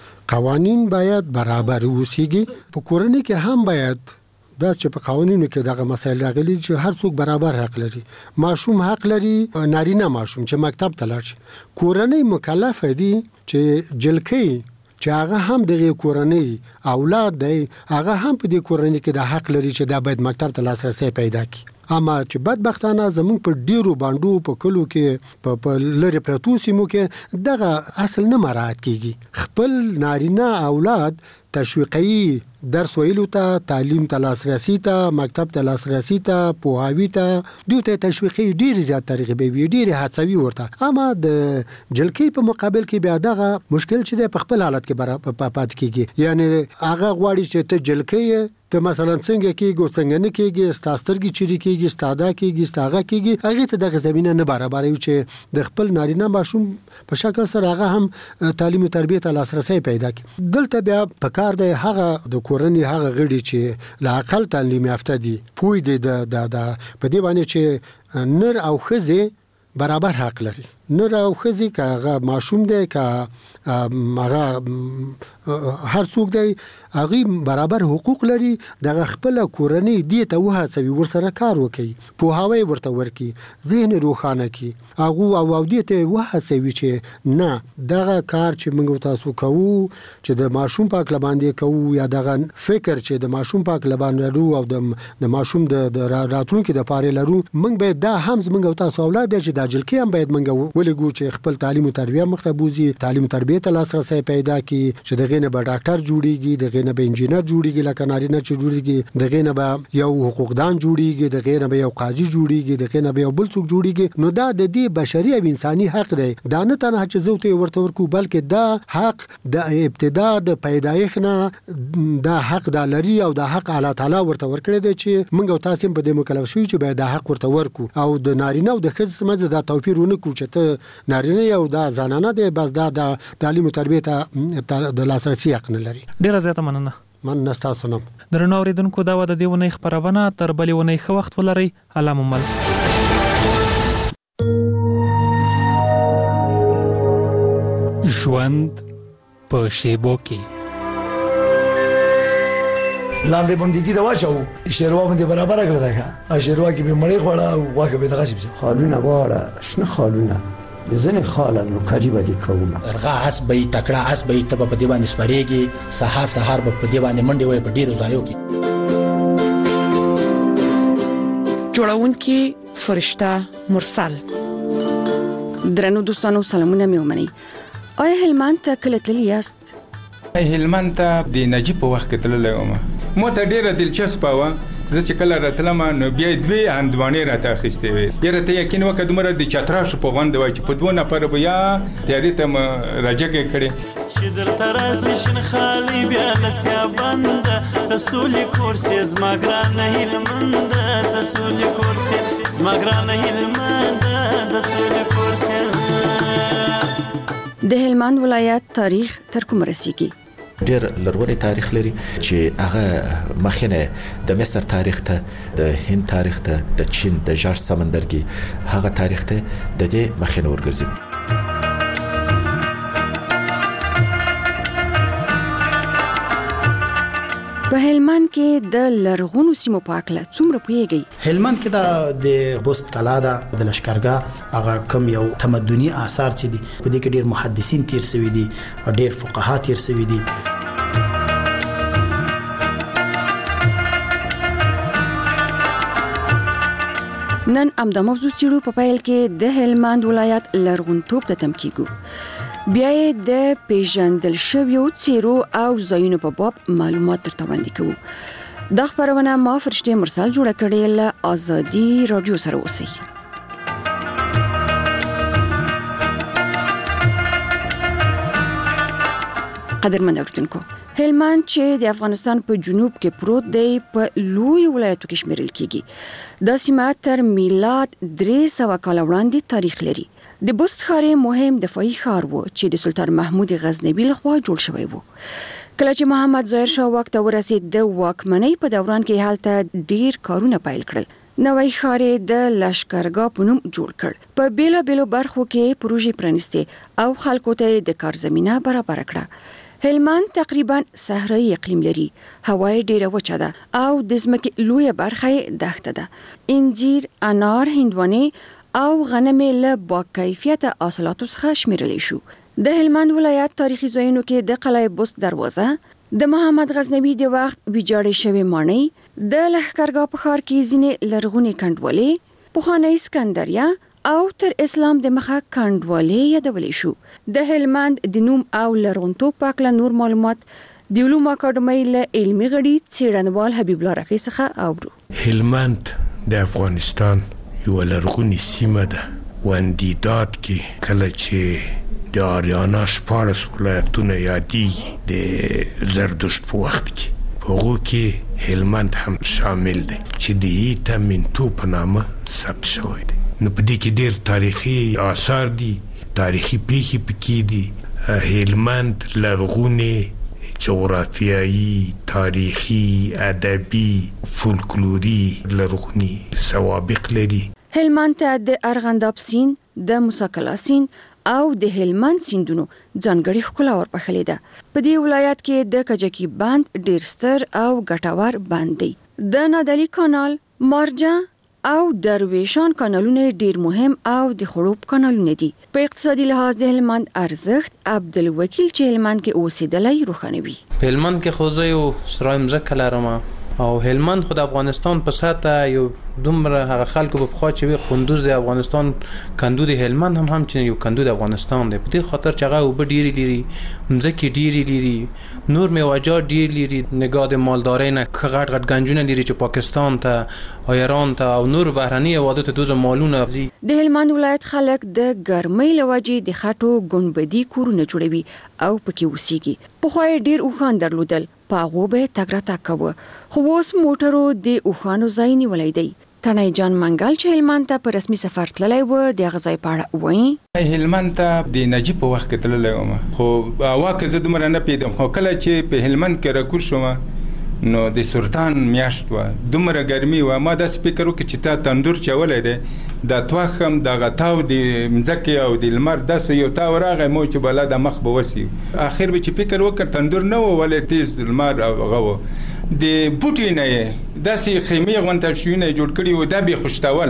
قوانین باید برابر وسیږي. په کورنۍ کې هم باید دا چې په قوانینو کې دغه مسایل راغلي چې هر څوک برابر حق لري. ماشوم حق لري، نارینه ماشوم چې مکتب ته لاړ شي. کورنۍ مکلف دي چې جلکۍ چې هغه هم دغه کورنۍ اولاد دی، هغه هم په دې کورنۍ کې د حق لري چې دا باید مکتب ته لاسرسي پیدا کړي. اما چې بدبختانه زمونږ په ډیرو باندو په کلو کې په لری پرتو سیمو کې دغه اصل نه مراعات کیږي. خپل نارینه اولاد تشویقي درس ویلو ته، تعلیم ته لاسرسي ته، مکتب ته لاسرسي ته، پوهاوی ته دوی ته تشویقي ډیر زیات طریقې به وي، ډیر هڅوي ورته. اما د جلکۍ په مقابل کې بیا دغه مشکل چې په خپل حالت کې پات کیږي. یعنی هغه غواړي چې ته جلکۍ ته مثلا څنګه کېږي څنګه نه کېږي، ستاسترګي چيري کېږي، ستاده کېږي، ستاغه کېږي، هغه ته دغه زمينه نه برابر وي چې د خپل نارینه ماشوم په شکل سره هغه هم تعلیم او تربیه ته لاسرسي پیدا کړي. دلته بیا په کار دی هغه د کورنۍ هغه غړي چې لا عقل تعلیم یافته دي، پوی دي د په دې باندې چې نر او ښځې برابر حق لري. نر او ښځې که هغه ماشوم دی که هغه هر څوک دی هغه برابر حقوق لري د خپل کورنۍ دی ته وهڅوي ورسره کار وکړي پوهاوی ورته ورکړي ذهن روښانه کړي هغه او دی ته وهڅوي چې نه دغه کار چې موږ تاسو کوو چې د ماشوم پاک لباندې کوو یا دغه فکر چې د ماشوم پاک لباندې لرو او د ماشوم د راتلونکي د پاره لرو موږ به دا هم موږ تاسو اولاد چې د جلکې هم باید موږ ولګو چې خپل تعلیم او تربیه مختبوزي تعلیم تربیه ته لاسرسي پیدا کړي چې دغه نه به ډاکټر جوړيږي دغه نه به انجینر جوړيږي لکه نارینه چې جوړيږي دغه نه به یو حقوقدان جوړيږي دغه نه به یو قاضي جوړيږي دغه نه به یو بل څوک جوړيږي نو دا د دې بشري او انساني حق دی دا نه تنها چې زوته ورته ورکو بلکې دا حق د ابتدا د پیدایښت نه دا حق د لري او دا حق الله تعالی ورته ورکړي دی چې موږ او تاسو په دې مکلف شو چې باید دا حق ورته ورکو او د نارینه او د ښځې سمجه دا توپیر ونه کو چې ته نارینه یو دا زنانه دی بس دا د تعلیم او تربیه ته د لاسرسي حق نه لري. ډیره زیاته مننه. من نستاسو نم درنو اوریدونکو دا و د دې ونې خبرونه تر بلې ونې ښه وخت ولرئ. الله مو مل. ژوند په شیبو کې لاندې بندګي دا واچو شیروا باندې برابر کړل دا شیروا کې به مړی خوړه او واکه به دغه شي خالونه واړه شنه خالونه ځنه خالانو قریبه دي کومه ارغا حسبې تکړه حسبې ته په دې باندې سپریږي سحر په دې باندې منډي وای په ډیرو ځایو کې جوړونکي فرشته مرسل. درنو دوستانو سلامونه مې ومنئ. آیا هلمند ته کله تللی یاست؟ هلمند ته د نجیب په وخت کې تللی وم. مو ته ډیره دلچسپه وه. زه چې کله راتلم نو بیا دوی هندوانې راته اخیستې وې. یاره ته یقین وکړه دومره د چتراشو په غونډه وای چې په 2 نفره به یا تیارې ته راجګې کړې چې درته راځي شین خالي بیا لسیا بند د سولې کورسې زما ګرانه هلمند د سولې کورسې زما ګرانه هلمند د سولې کورسې. د هلمند ولایت تاریخ تر کوم رسیږي؟ ډېر لرغونی تاریخ لري چې هغه مخینه د مصر تاریخ ته د هند تاریخ ته د چین د جارج سمندرګي هغه تاریخ ته د دې مخینه ورګرځي. په هلمند کې د لرغونو سیمو په اړه څومره پوهیږئ؟ هلمند کې د بست کلا ده د لشکرګاه هغه کم یو تمدني آثار چې دي په دې کې ډېر محدثین تیر شوي دي او ډېر فقها تیر شوي دي. نن امدا موضوع چیرو په پیل کې د هلمند ولایت لرغونتوب ته تم کیږو. بیا د پیژندل شویو څیرو او ځایونو په باب معلومات درته وړاندې کوو. دا خبرونه ما فرشته مرسل جوړه کړې له آزادي رادیو سره اوسئ. قدرمن اوریدونکو، هلمند چې د افغانستان په جنوب کې پروت دی په لوی ولایتو کې شمیرل کیږي. دا سیمه تر میلاد 300 کال وړاندې تاریخ لري. د بست ښار مهم دفاعي ښار و چې د سلطان محمود غزنوي لخوا جوړ شوی و. کله چې محمد ظاهر شاه واک ته ورسید د واکمنۍ په دوران کې هلته ډیر کارونه پیل کړل. نوی ښار د لشکرګاه په نوم جوړ کړ. په بیلابیلو برخو کې پروژې پرانیستې او خلکو ته د کار زمینه برابر کړه. هلمند تقریبا صحرایي اقلیم لري. هوا ډیره وچه ده او د ځمکې لویه برخه دښته ده. انجیر، انار، هندوانې او غنمې له با کیفیته حاصلاتو څخه شمیرل شو. د هلمند ولایت تاریخي ځایونو کې د قلعه بست دروازه، د محمد غزنوي د وخت ویجاړې شوی ماڼۍ، د لښکرګاه په ښار کې ځینې لرغونې کنډوالې، پخوانی اسکندریه او تر اسلام د مخه کنډوالې یادولې شو. د هلمند د نوم او لرغونتوب په اړه نور معلومات د علومو اکاډمۍ له علمي غړي څېړنوال حبیب الله رفیع څخه اورو. هلمند د افغانستان یو لرغونی سیمه ده. وندیداد کې کله چې د آریانا 14 ولایتونه یادېږي د زردشت په وخت کې، په هغو کې هلمند هم شامل دی چې د ایتا منتو په نامه ثبت شوی دی. نو په دې کې ډېر تاریخي آثار دي، تاریخي پیښې پکې دي. هلمند لرغونې جغرافیایي، تاریخي، ادبي، فولکلوري لرغوني سوابق لري. هلمند ته د ارغنداب سیند، د موسی قلعه سیند او د هلمند سیندونو ځانګړي ښکلا ورپخلې ده. په دې ولایت کې د کجکي بند ډیر ستر او ګټور بند دی. د نادعلي کانال، مارجه او درویشان کانالونه ډیر مهم او د خړوب کانالونه دي. په اقتصادي لحاظ د هلمند ارزښت عبدالوکیل چې هلمند کې اوسېدلی روښانوي. په هلمند کې خو زه یو سرای مځکه لرم او هلمند خو د افغانستان په سطح یو دومره هغه خلکو په خوا چې وي قندوز د افغانستان کندو د هلمند هم چې یو کندو د افغانستان دی. په دې خاطر چې هغه اوبه ډېرې لري، مځکې ډېرې لري، نور میوه‌جات ډېر لري، نگاه د مالدارۍ نه غټ غټ گنجونه لري چې پاکستان ته او ایران ته او نور بهرني هېوادو ته دوزه مالونه ځي. د هلمند ولایت خلک د ګرمۍ له وجې د خټو ګنبدي کورونه جوړوي او پکې اوسېږي. پخوا یې ډېر اوښان درلودل، په هغو به یې تګ راتګ کوه، خو اوس موټرو د اوښانو ځای نیولی دی. تڼی جان منګل چې هلمند ته په رسمي سفر تللی و د هغه ځای په اړه وایي. هلمند ته د نجیب په وخت کې تللی وم، خو هوا که زه دومره نه پوهېدم، خو کله چې په هلمند کې راکوز شوم نو د سرطان میاشت وه، دومره ګرمي وه. ما داسې فکر وکړ چې تا تندور چولی دی، دا توخم دغه تاو د مځکې او د لمر داسې یو تاو راغی مو چې بلا د مخ به وسي. اخر به چې فکر وکړ تندور نه و ولې تیز لمر او هغه و. د بوټي نه یې داسې خیمې غونته شویونه جوړ کړي و، دا به خوشتول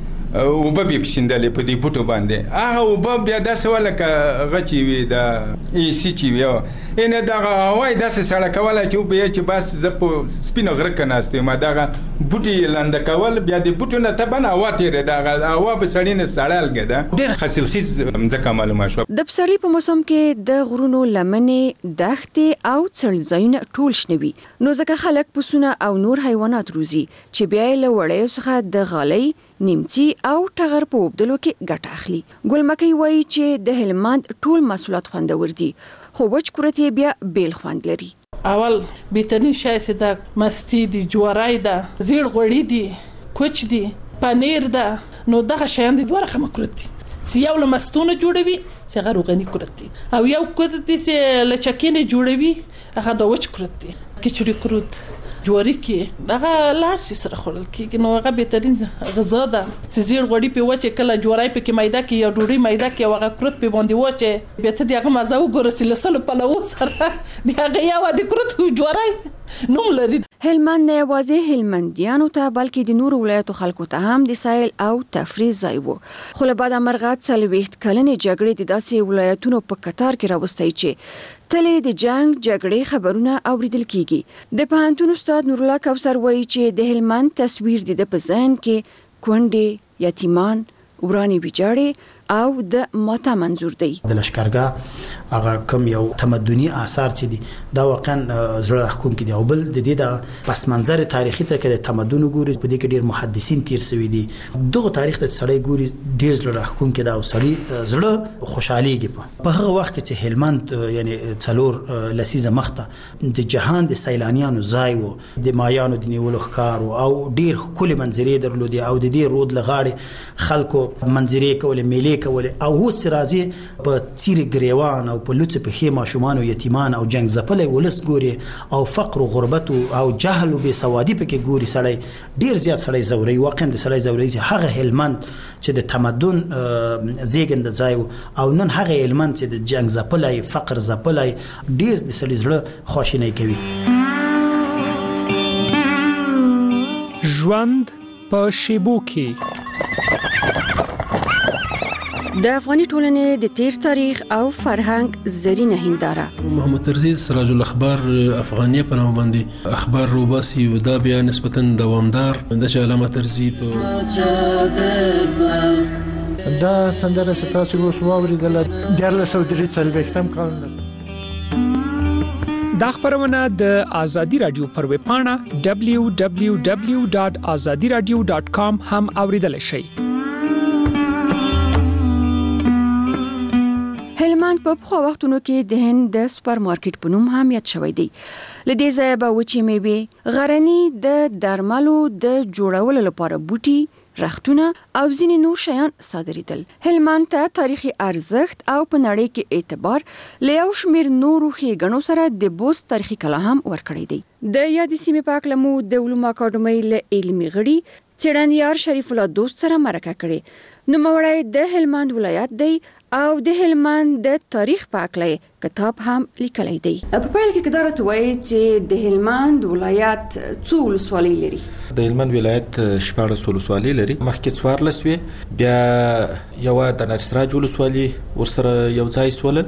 اوبه به پشیندلې په دې بوټو باندې. هغه اوبه بیا داسې وه لکه هغه چې وي د ایسي چې وي، یعنې دغه هوا یې داسې سړه کوله چې وبه یې چې بس زه په سپینو غره کې ناست یم، دغه بوټي یې لنده کول، بیا د بوټو نه طبعا هوا تېرېده، هغه هوا به سړي نه سړه لګېده. ډېر حاصلخیز مځکه معلومه شوه. د پسرلي په موسم کې د غرونو لمنې، دښتې او څړځایونه ټول شنه وي، نو ځکه خلک پسونه او نور حیوانات روزي چې بیا یې له وړیو څخه د غالۍ، نیمڅي او ټغر په اوبدلو کې ګټه اخلي. ګل مکۍ وایي چې د هلمند ټول محصولات خوندور دي، خو وچ کورت یې بیا بیل خوند لري. اول بهترین شای چې د مستی دي، جوارای ده، زیړ غوړي دي، کوچ دي، پنیر ده، نو دغه شیان دي دوه رقمه کورت دي. یو له مستونه جوړوي چې هغه روغني کورت دي، او یو کورت دي چې له چکینې جوړوي هغه د وچ کورت دي. کچړي کورت جواری کې هغه لار شي سره خورل کېږي، نو هغه بهترین غذا ده چې زیړ غوړي په وچه کله جوړای په کې میده کې یا ډوډۍ میده کې هغه کورت په باندې وچه به ته دغه مزه وګورې لسلو په لو سره دغه یو د کورت جوړای نوم لري. هلمند نه یوازې هلمندیانو ته بلکې د نورو ولایتو خلکو ته هم د سایل او تفریح ځای و، خو له بعده مرغه 40 کلنې جګړې د داسې ولایتونو په قطار کې راوستي چې تلې د جنگ جګړې خبرونه اوریدل کیږي. د پوهنتون استاد نورالله کوثر وایي چې د هلمند تصویر د په ذهن کې کونډې، یتیمان، ورانې ویجاړې او د ماته منظور دی. د لشکرګاه هغه کم یو تمدني آثار چې دي دا واقعا زړه راښکونکي دي، او بل د دې د پس منظر تاریخي ته کې د تمدن ګوري، په دې کې ډیر محدثین تیر شوي دي. دغه تاریخ ته سړی ګوري ډیر زړه راښکونکي دا، او سړی زړه خوشحاليږي. په هغه وخت کې چې هلمند یعنی څلور لسیزه مخته د جهان د سیلانیانو ځای و، د مایانو د نیولو ښکار او ډیر ښکلې منظرې درلودې، او د دې رود لغاړې خلکو منظرې کولې، میلې کولې، او اوس راځي په څیرې ګریوان او په لوڅ په خې ماشومان او یتیمان او جنگ ځپلې ولس ګوري، او فقر او غربت او جهل او بې سوادي پکې ګوري. سړی ډیر زیات سړی زوري، واقعا د سړی زوري چې هغه هلمند چې د تمدن زیږنده ځای او نن هغه هلمند چې د جنگ ځپلې، فقر ځپلې، ډیر د سړي زړه خوشینه کوي. ژوند په شیبو کې د افغاني ټولنې د تیر تاریخ او فرهنګ زرینه هنداره. محمد طرزي سراج الاخبار افغانیه په نوم باندې اخبار روباسي، او دا بیا نسبتا دوامدار د علامه طرزي په دا سندره ستاسو اوس واوریدل د 1943 کال. دا خبرونه د آزادی رادیو پر ویب پاڼه www.azadiradio.com هم اوریدل شئ. هلمند په پخوا وختونو کې د هند د سپر مارکیټ په نوم هم یاد شوی دی. له دې ځایه به وچې میوې، غرني د درملو د جوړولو لپاره بوټي، رختونه او ځینې نور شیان صادریدل. هلمند ته تاریخي ارزښت او په نړۍ کې اعتبار له یو شمېر نورو ښېګڼو سره د بوست تاریخي کلا هم ورکړی دی. د یادې سیمې په هکله مو د علومو اکاډمۍ له علمي غړي څېړندیار شریف الله دوست سره مرکه کړې. نوموړی د هلمند ولایت دی او د هلمند د تاریخ په اړه کتاب هم لیکلی دی. په پیل کې کدارت وایي چې د هلمند ولایت څو ولسوالۍ لري؟ د هلمند ولایت 14 ولسوالۍ لري. مخکې 14 وي، بیا یو د نصراج ولسوالۍ ورسره یو ځای سول،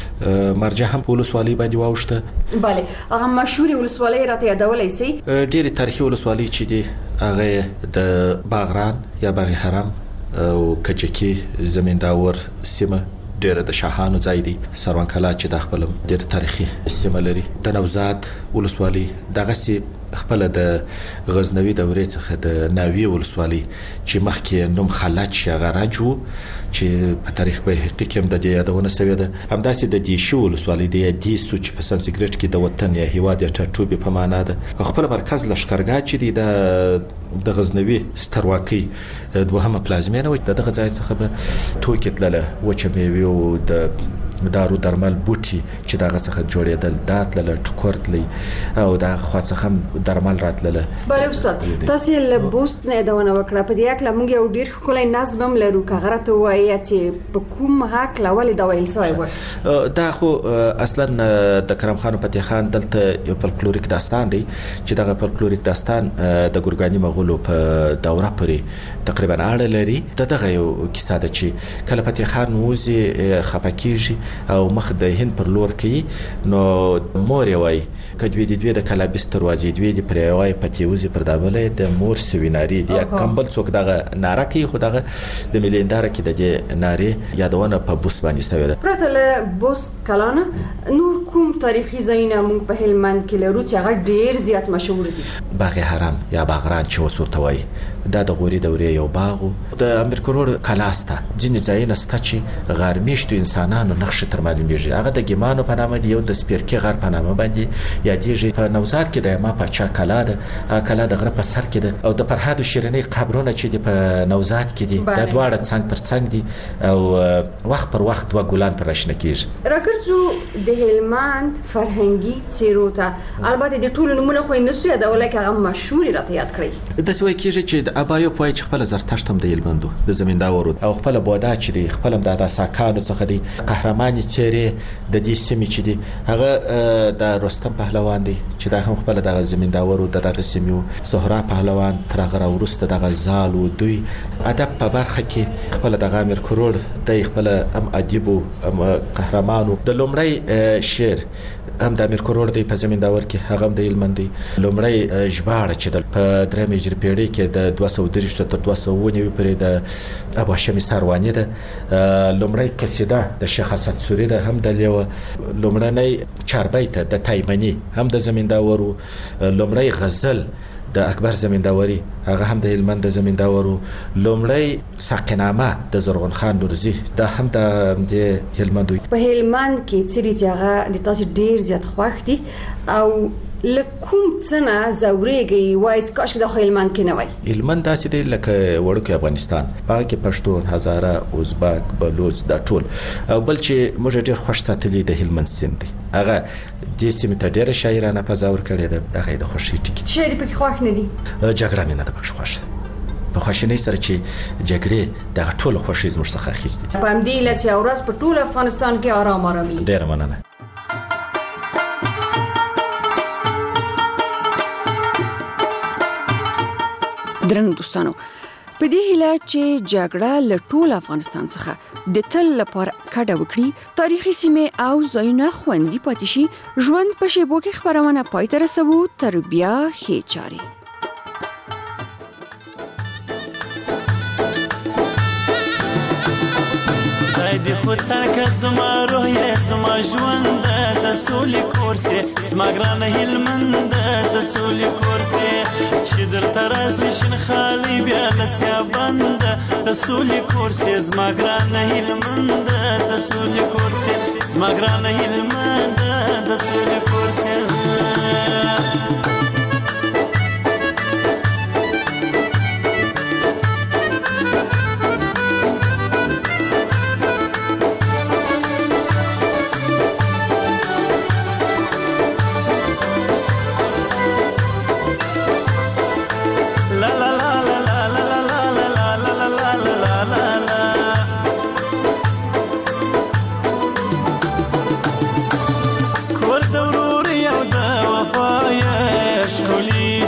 مرجع هم په ولسوالۍ باندې واوښته. bale هغه مشهور ولسوالۍ راته یادولای سي؟ ډېری تاریخي ولسوالۍ چې دي هغه د باغران یا باغ حرم او کجکی زمینداور سیمه ډېر د شاهانو ځای دی. سروان کلا چې د خپل ډېر تاریخي سیمه لري. د نوزاد ولسوالۍ دغه سي خپل د غزنوي دورې څخه د ناوی ولسوالۍ چې مخکې نوم خلج غراجو چې په تاریخ به حقیقت هم د دې یادونه شوې ده. همداسې د دیشو ولسوالۍ د دیسو چې په سانسکریت کې د وطن یا هیواد یا ټاټوبې په معنا ده. خپل مرکز لشکرګاه چې دی د غزنوي سترواکۍ دوهمه پلازمینه و. دغه ځای څخه به توکې تلله، وچه میوې او د دارو درمل بوټي چې دغه څخه جوړېدل، دا تلله ټکور تللی او دغه خوا څخه هم درمل راتلله. بله استاد، تاسې له بوست نه یادونه وکړه. په دې هکله موږ یو ډېر ښکلی نظم هم لرو، که هغه راته ووایه چې په کوم هکله ولې دا ویل سوی و؟ دا خو اصلا د کرم خان فتح خان دلته یو فلکلوریک داستان دی چې دغه فلکلوریک داستان د ګورګاني مغولو په دوره پورې تقریبا اړه لري. دغه یو کیسه ده چې کله فتح خان وځي خفه کېږي او مخ د هند پر لور کوي، نو مور یې وایي که دوی د کلابیس دروازې دوی د پرې وایي پتیوزي پر دابله د مور سویناري دی یا کمبل څوک دغه ناره کوي. خو دغه د ملي هنداره کې د دې نارې یادونه په بوست باندې شوې ده. پرته له بوست کلانه نور کوم تاریخي ځایونه موږ په هلمند کې لرو چې هغه ډېر زیات مشهور دي؟ باغ حرم یا باغران چې اوس ورته وایي، دا د غوري دورې یو باغ و. د امیر کروړ کلا سته، ځینې ځایونه سته چې غارمیشتو انسانانو نقش تر معلومیږي. هغه د ګیمانو په نامه دی، یو د سپیرکي غر په نامه باندې یادېږي. په نوزاد کې د ما پاچا کلا ده، کلا د غره په سر کې ده، او د فرهاد شیرینۍ قبرونه چې دی په نوزاد کې دي، دا دواړه څنګ پر څنګ دي او وخت پر وخت دوه ګلان پر راشنه کېږي. راګرځو د هلمند فرهنګي څیرو ته، البته د ټولو نومونه خو یې نسو یادولی، که هغه مشهور راته یاد کړئ. داسې وایي کېږي چې د ابایوب وایي چې خپله زرتشت هم د هلمندو د زمینداورو او خپله بودا چې دی خپل هم د ساکانو څخه دی. قهرمانې څیرې د دې سیمې چې دی هغه د رستم پهلوان دی چې دا هم خپله دغه زمینداورو د دغه سیمې. زهرا پهلوان تر هغه راوروسته دغه زال و. دوی ادب په برخه کې خپله دغه امیر کروړ دی خپله هم ادیب و هم قهرمان و. د لومړی شعر هم د امیر کروړ دی په زمینداور کې، هغه هم د هلمند دی. لومړی ژباړه چې په درېیمه هجري پېړۍ کې د 230 تر 290 پورې د ابو هاشم سارواني ده. لومړی قصیده د شیخ اسد سوري ده، هم د لیوه. لومړنی چاربیته د تایمني هم د زمینداورو. لومړی غزل د اکبر زمینداوري هغه هم د هلمند د زمینداورو. لومړی ساقینامه د زرغون خان نورزي دا هم د هلمند. په هلمند کې څه چې هغه د تاسو ډیر زیات خوښ دي او لکوم څنګه زوريږي وایس کاش د هلمند کې نه وای؟ هلمند داسې دی لکه وړوکی افغانستان، پاکه کې پښتون، هزاره، ازبک، بلوچ دا ټول. او بل چې موږ ډیر خوش ساتلی د هلمند سیند دی، هغه د سیمې ته ډیره شاعرانه فضا ورکړې ده. هغه د خوشی ټکی شاعر پکې خوښ نه دي، جګړه مې نه ده پکې خوښه. په خوشنۍ سره چې جګړې د ټولو خوشي زموږ څخه اخیستې. په همدې لته چې اورس په ټول افغانستان کې آرام آرامي. ډیره مننه. درنو دوستانو، په دې هیله چې جګړه له ټول افغانستان څخه د تل لپاره کډه وکړي، تاریخي سیمې او ځایونه خوندي پاتې شي. ژوند په شیبو کې خبرونه پای ته رسوو، تر بیا ښې چارې. دی خو ترکه زما روح یې زما ژوند د سولې کور سي، زما ګرانه هلمند د سولې کور سي. چې درته راسي شین خالي بیا لسیا بند د سولې کور سي، زما ګرانه هلمند د سولې کور سي، زما ګرانه هلمند د سولې کور سي. La la la la la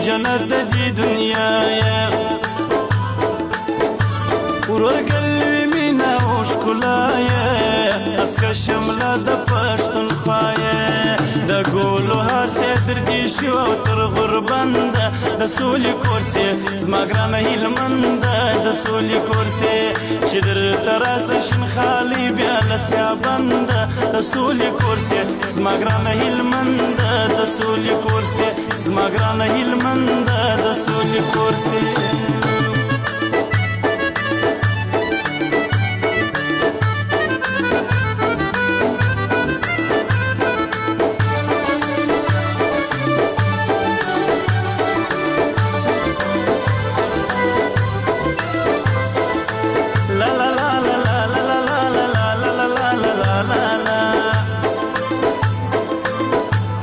جنت د دې دنیا یا ورګلوي مینا او ښکلا یا اسکه شمله د پښتونخوا یا د ګولو هر څه تر دې شو تر غربند د سولې کورسې زما ګرانه هیلمند د سولې کورسې چې درته راسه شین خالي بیا لسیا بند د سولې کورسې زما ګرانه هیلمند د سولې کورسې زما ګرانه هیلمند د سولې کورسې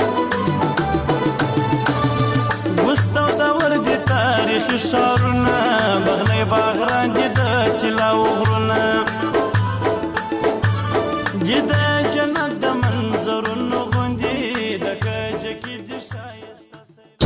شارونه